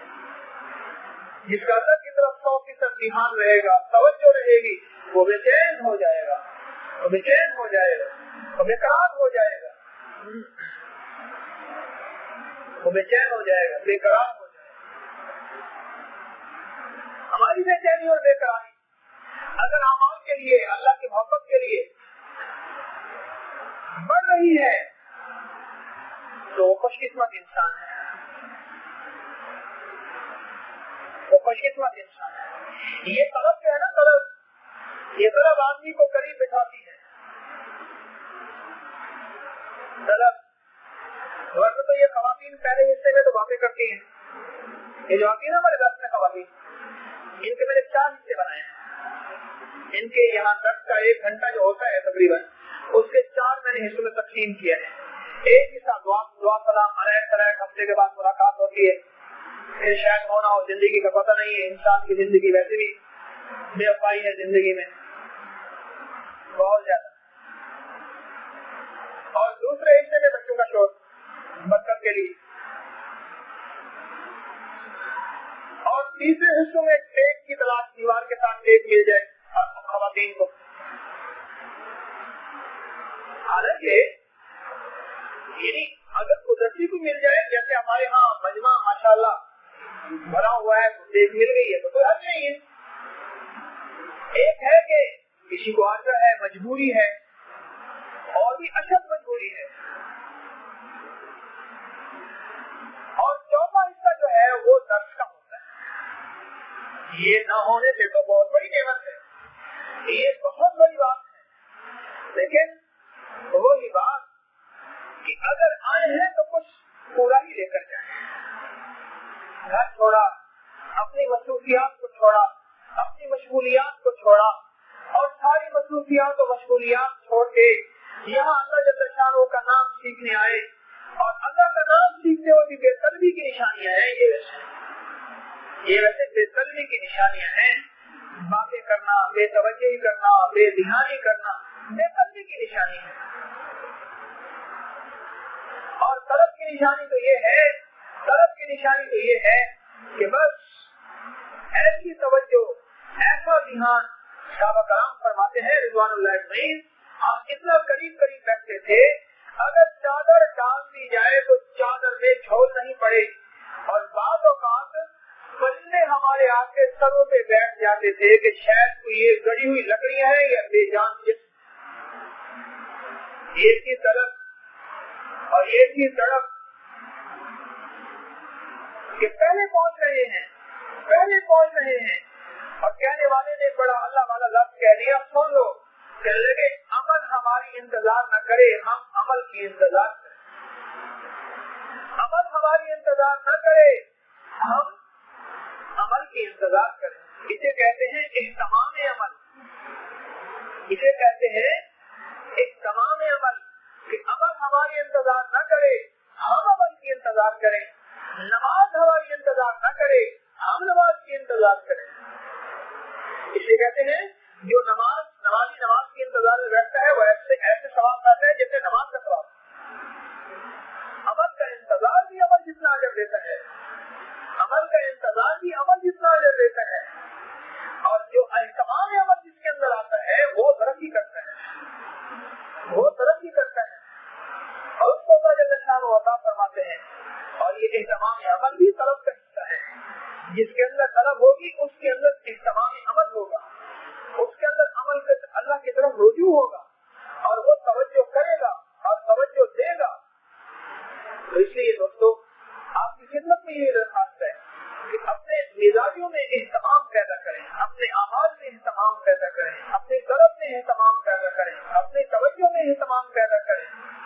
जिसका अल्लाह की तरफ सौ फीसद ध्यान रहेगा, तवज्जो रहेगी, वो बेचैन हो जाएगा, वो बेचैन हो जाएगा, वो बेकरार हो जाएगा, वो बेचैन हो जाएगा, बेकरार हो जाएगा। हमारी बेचैनी और बेकरारी अगर अमाल के लिए, अल्लाह की मोहब्बत के लिए बढ़ रही है तो वो खुशकिस्मत इंसान है, वो खुशकिस्मत इंसान है। ये तलब जो है ना, तलब, ये तलब आदमी को करीब बिठाती है। तलब ورنہ تو یہ خواتین پہلے حصے میں تو باتیں کرتی ہیں. یہ جو آتی ہے نا ہمارے درس میں خواتین, ان کے میں نے چار حصے بنائے ہیں. ان کے یہاں درس کا ایک گھنٹہ جو ہوتا ہے تقریباً, اس کے چار میں نے حصوں میں تقسیم کیا ہے. ایک حصہ دعا دعا سلام علیہ السلام, ہفتے کے بعد ملاقات ہوتی ہے, پھر شاید ہونا ہو, زندگی کا پتہ نہیں ہے, انسان کی زندگی ویسے بھی بے وفائی ہے زندگی میں بہت زیادہ. اور دوسرے حصے میں بچوں کا شور برکت کے لیے, اور تیسرے حصوں میں ایک کی تلاش, دیوار کے ساتھ ایک مل جائے خواتین کو. حالانکہ یعنی اگر قدرتی کو مل جائے, جیسے ہمارے ہاں مجمع ماشاءاللہ بنا ہوا ہے, دیکھ مل گئی ہے تو کوئی حل نہیں ہے. ایک ہے کہ کسی کو آتا ہے, مجبوری ہے, اور بھی اشد مجبوری ہے. اور چوتھا حصہ جو ہے وہ درس کا ہوتا ہے. یہ نہ ہونے سے تو بہت بڑی نعمت ہے, یہ بہت بڑی بات ہے. لیکن وہی بات کہ اگر آئے ہیں تو کچھ پورا ہی لے کر جائیں. گھر چھوڑا, اپنی مصروفیات کو چھوڑا, اپنی مشغولیات کو چھوڑا, اور ساری مصروفیات و مشغولیات چھوڑ کے یہاں اللہ جل شانہ کا نام سیکھنے آئے. اور اللہ کا نام سیکھتے ہوئے بھی بے طلبی کی نشانیاں ہیں. یہ ویسے یہ ویسے بے طلبی کی نشانیاں ہیں. باتیں کرنا, بے توجہی کرنا, بے دھیانی کرنا بے طلبی کی نشانی ہے. اور طلب کی نشانی تو یہ ہے طلب کی نشانی تو یہ ہے کہ بس ایسی توجہ, ایسا دھیان. صحابہ کرام فرماتے ہیں رضوان اللہ اجمعین, ہم اتنا قریب قریب بیٹھتے تھے, اگر چادر ڈال دی جائے تو چادر میں جھول نہیں پڑے. اور بعض اوقات پرندے ہمارے آگ کے سروں پہ بیٹھ جاتے تھے کہ شاید کوئی یہ گڑی ہوئی لکڑیاں ہیں یا بے جان جسم. ایک ہی طرف اور ایک ہی طرف کہ پہلے پہنچ رہے ہیں پہلے پہنچ رہے ہیں اور کہنے والے نے بڑا اللہ والا لفظ کہہ دیا, سن لو. کہنے لگے عمل ہماری انتظار نہ کرے, ہم عمل کی انتظار کریں. عمل ہماری انتظار نہ کرے, ہم عمل کی انتظار کریں. اسے کہتے ہیں اہتمام عمل. اسے کہتے ہیں اہتمام عمل کہ عمل ہماری انتظار نہ کرے, ہم عمل کی انتظار کریں. نماز ہماری انتظار نہ کرے, ہم نماز کی انتظار کریں. اسے کہتے ہیں جو نماز نمازی نماز کے انتظار میں بیٹھتا ہے وہ ایسے ایسے ثواب پاتا ہے جیسے نماز کا ثواب. عمل کا انتظار بھی عمل جتنا اجر دیتا ہے, عمل کا انتظار بھی عمل جتنا اجر دیتا ہے. اور جو اہتمام عمل جس کے اندر آتا ہے وہ ترقی کرتا ہے وہ ترقی کرتا ہے اور اس کو اللہ جل شانہ عطا فرماتے ہیں. اور یہ اہتمام عمل بھی طلب کا حصہ ہے. جس کے اندر طلب ہوگی اس کے اندر اہتمام عمل ہوگا, اس کے اندر عمل اللہ کی طرف رجوع ہوگا اور وہ توجہ کرے گا اور توجہ دے گا. تو اس لیے دوستو آپ کی خدمت میں یہ درخواست ہے کہ اپنے مزاجوں میں اہتمام پیدا کریں, اپنے اعمال میں اہتمام پیدا کریں, اپنے طلب میں اہتمام پیدا کریں, اپنے توجہ میں اہتمام پیدا کریں.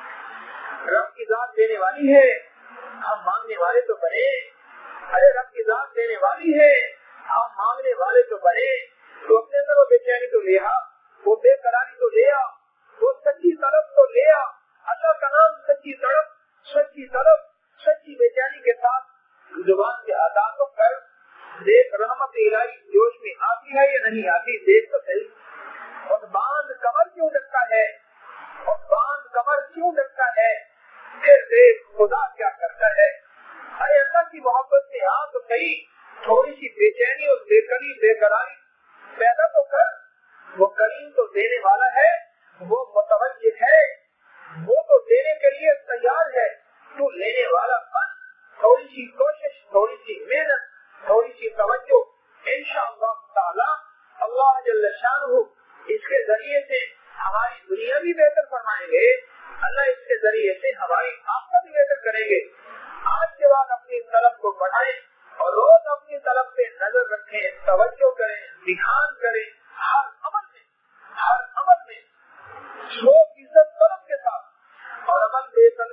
رب کی ذات دینے والی ہے, ہم مانگنے والے تو بنے. ارے رب کی ذات دینے والی ہے, ہم مانگنے والے تو بنے. تو اپنے اندر وہ بے چینی تو لیا, وہ بے قراری تو لیا, وہ سچی طلب تو لیا. اللہ کا نام سچی طلب, سچی طلب, سچی بے چینی کے ساتھ زبان کے ادا تو کر. دیکھ رحمت الہی جوش میں آتی ہے یا نہیں آتی, دیکھ تو صحیح. اور باندھ کمر کیوں ڈرتا ہے, اور باندھ کمر کیوں ڈرتا ہے, پھر دیکھ خدا کیا کرتا ہے. ارے اللہ کی محبت سے آ تو صحیح, تھوڑی سی بے چینی اور بے قراری بے قراری پیدا تو کر. وہ کریم تو دینے والا ہے, وہ متوجہ ہے, وہ تو دینے کے لیے تیار ہے. تو لینے والا بن, تھوڑی سی کوشش, تھوڑی سی محنت, تھوڑی سی توجہ, انشاءاللہ تعالی اللہ جل شانہ اس کے ذریعے سے ہماری دنیا بھی بہتر فرمائیں گے, اللہ اس کے ذریعے سے ہماری آخرت بھی بہتر کریں گے. آج کے بعد اپنی طلب کو بڑھائیں اور روز اپنی طلب پہ نظر رکھیں, توجہ کریں, دھیان کریں. ہر عمل میں ہر عمل میں سو فیصد طلب کے ساتھ اور عمل بے طلبی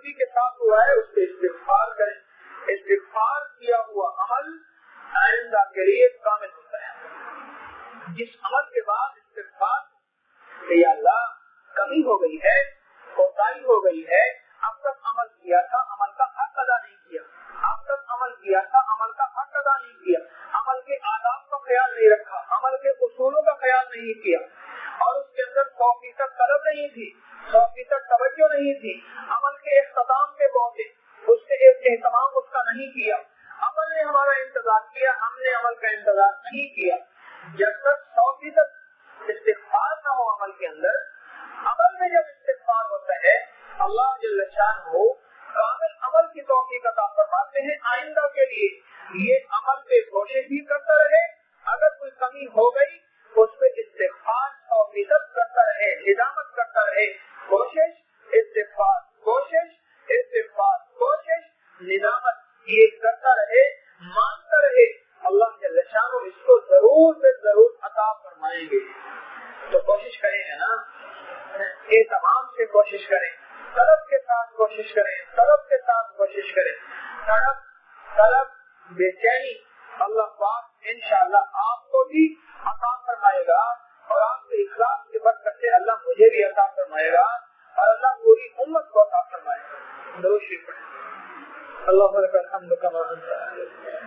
قلبی کے ساتھ ہوا ہے اس پہ استغفار کریں. استغفار کیا ہوا عمل آئندہ کے لیے کامل ہوتا ہے. جس عمل کے بعد استغفار کہ یا اللہ کمی ہو گئی ہے، کوتاہی ہو گئی ہے، اب تک عمل کیا تھا عمل کا حق ادا نہیں کیا، اب تک عمل کیا تھا عمل کا حق ادا نہیں کیا، عمل کے آداب کا خیال نہیں رکھا، عمل کے اصولوں کا خیال نہیں کیا، اور اس کے اندر سو فیصد طلب نہیں تھی، سو فیصد توجہ نہیں تھی، عمل کے اختتام پہ پہنچے اس سے ایک اہتمام اس کا نہیں کیا، عمل نے ہمارا انتظار کیا، ہم نے عمل کا انتظار نہیں کیا. جب تک سو فیصد استغفار نہ ہو عمل کے اندر، عمل میں جب استغفار ہوتا ہے اللہ جل شانہ کامل عمل کی توفیق عطا فرماتے ہیں آئندہ کے لیے. یہ عمل پہ کوشش بھی کرتا رہے، اگر کوئی کمی ہو گئی اس پہ استغفار سو فیصد کرتا رہے، ندامت کرتا رہے، کوشش استغفار کوشش استغفار کوشش ندامت یہ کرتا رہے، مانتا رہے، اللہ جل شانہ اس کو ضرور سے ضرور عطا فرمائیں گے. تو کوشش کریں گے نا، یہ تمام سے کوشش کریں، طلب کے ساتھ کوشش کریں، طلب کے ساتھ کوشش کریں، طلب طلب بے چینی اللہ پاک انشاءاللہ آپ کو بھی عطا فرمائے گا، اور آپ کے اخلاص کے برکت سے اللہ مجھے بھی عطا فرمائے گا، اور اللہ پوری امت کو عطا فرمائے گا. درود شریف پڑھیں. اللهم لك الحمد كما انت اهل،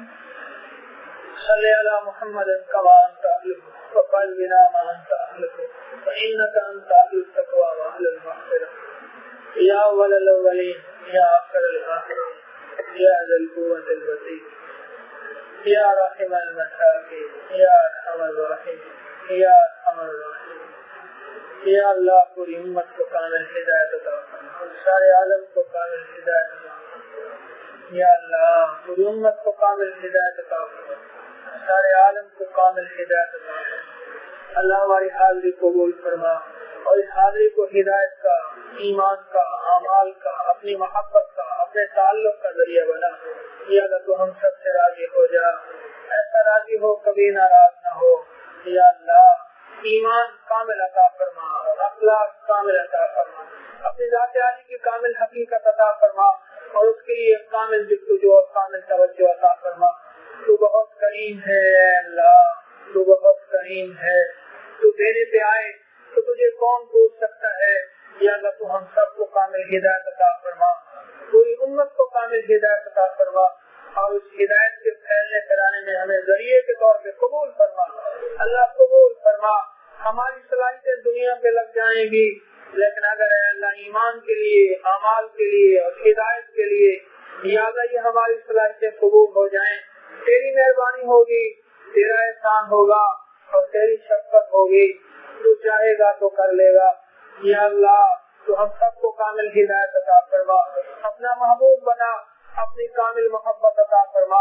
صل على محمد كما انت اهل، وقلبنا ما انت اهل، فانك انت اهل التقوى واهل المغفرة. يا اول الاولين يا اخر الاخرين يا ذا القوة المتين يا رحم المساكين يا ارحم الراحمين يا ارحم الراحمين. یا اللہ پوری امت کو کامل ہدایت عطا فرما، سارے عالم کو کامل ہدایت عطا فرما. یا اللہ پوری امت کو کامل ہدایت عطا فرما، سارے عالم کو کامل ہدایت عطا فرما. اللہ ہماری حاضری قبول فرما، اور اس حاضری کو ہدایت کا، ایمان کا، اعمال کا، اپنی محبت کا، اپنے تعلق کا ذریعہ بنا. یا اللہ تو ہم سب سے راضی ہو جا، ایسا راضی ہو کبھی ناراض نہ ہو. یا اللہ ایمان کامل عطا فرما، اخلاق کامل عطا فرما، اپنی ذات عالی کی کامل حقیقت عطا فرما، اور اس کے لیے کامل جستجو اور کامل توجہ عطا فرما. تو بہت کریم ہے اللہ، تو بہت کریم ہے، تو دینے پہ آئے تو تجھے کون پوچھ سکتا ہے. یا اللہ تو ہم سب کو کامل ہدایت عطا فرما، پوری امت کو کامل ہدایت عطا فرما، اور اس ہدایت کے پھیلنے پھیلانے میں ہمیں ذریعے کے طور پہ قبول فرما. اللہ قبول فرما. ہماری صلاحیتیں دنیا پہ لگ جائیں گی، لیکن اگر اے اللہ ایمان کے لیے، اعمال کے لیے اور ہدایت کے لیے یا اللہ یہ ہماری صلاحیتیں قبول ہو جائیں، تیری مہربانی ہوگی، تیرا احسان ہوگا اور تیری شفقت ہوگی. تو چاہے گا تو کر لے گا. یا اللہ تو ہم سب کو کامل ہدایت عطا فرما، اپنا محبوب بنا، اپنی کامل محبت عطا فرما،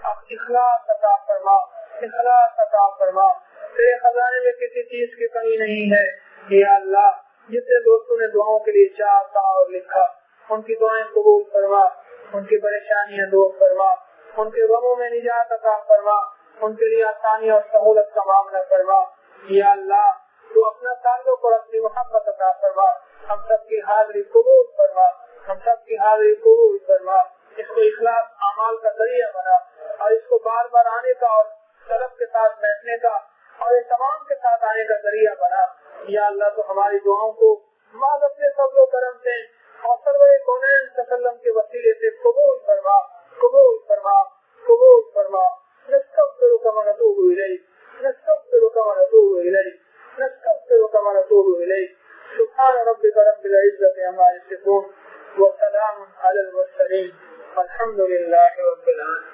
اخلاص عطا فرما، اخلاص عطا فرما. تیرے خزانے میں کسی چیز کی کمی نہیں ہے. یا اللہ جتنے دوستوں نے دعاؤں کے لیے چاہا اور لکھا، ان کی دعائیں قبول فرما، ان کی پریشانیاں دور فرما، ان کے غموں میں نجات عطا فرما، ان کے لیے آسانی اور سہولت کا معاملہ فرما. یا اللہ تو اپنا تعلق اور اپنی محبت عطا فرما. ہم سب کی حاضری قبول فرما، ہم سب کی حاضری قبول فرما. اس کو اخلاص اعمال کا ذریعہ بنا، اور اس کو بار بار آنے کا اور طلب کے ساتھ بیٹھنے کا اور اہتمام کے ساتھ آنے کا ذریعہ بنا. یا اللہ تو ہماری دعاؤں کو ماں اپنے فضل و کرم سے اور سرور کونین تسلم کے وسیلے سے قبول فرما، قبول فرما، قبول فرما. نستغفرک و نتوب الیک، نستغفرک و نتوب الیک، نستغفرک و نتوب الیک. سبحان ربک رب العزة عما یصفون وسلام علی المرسلین والحمد للہ رب العالمین.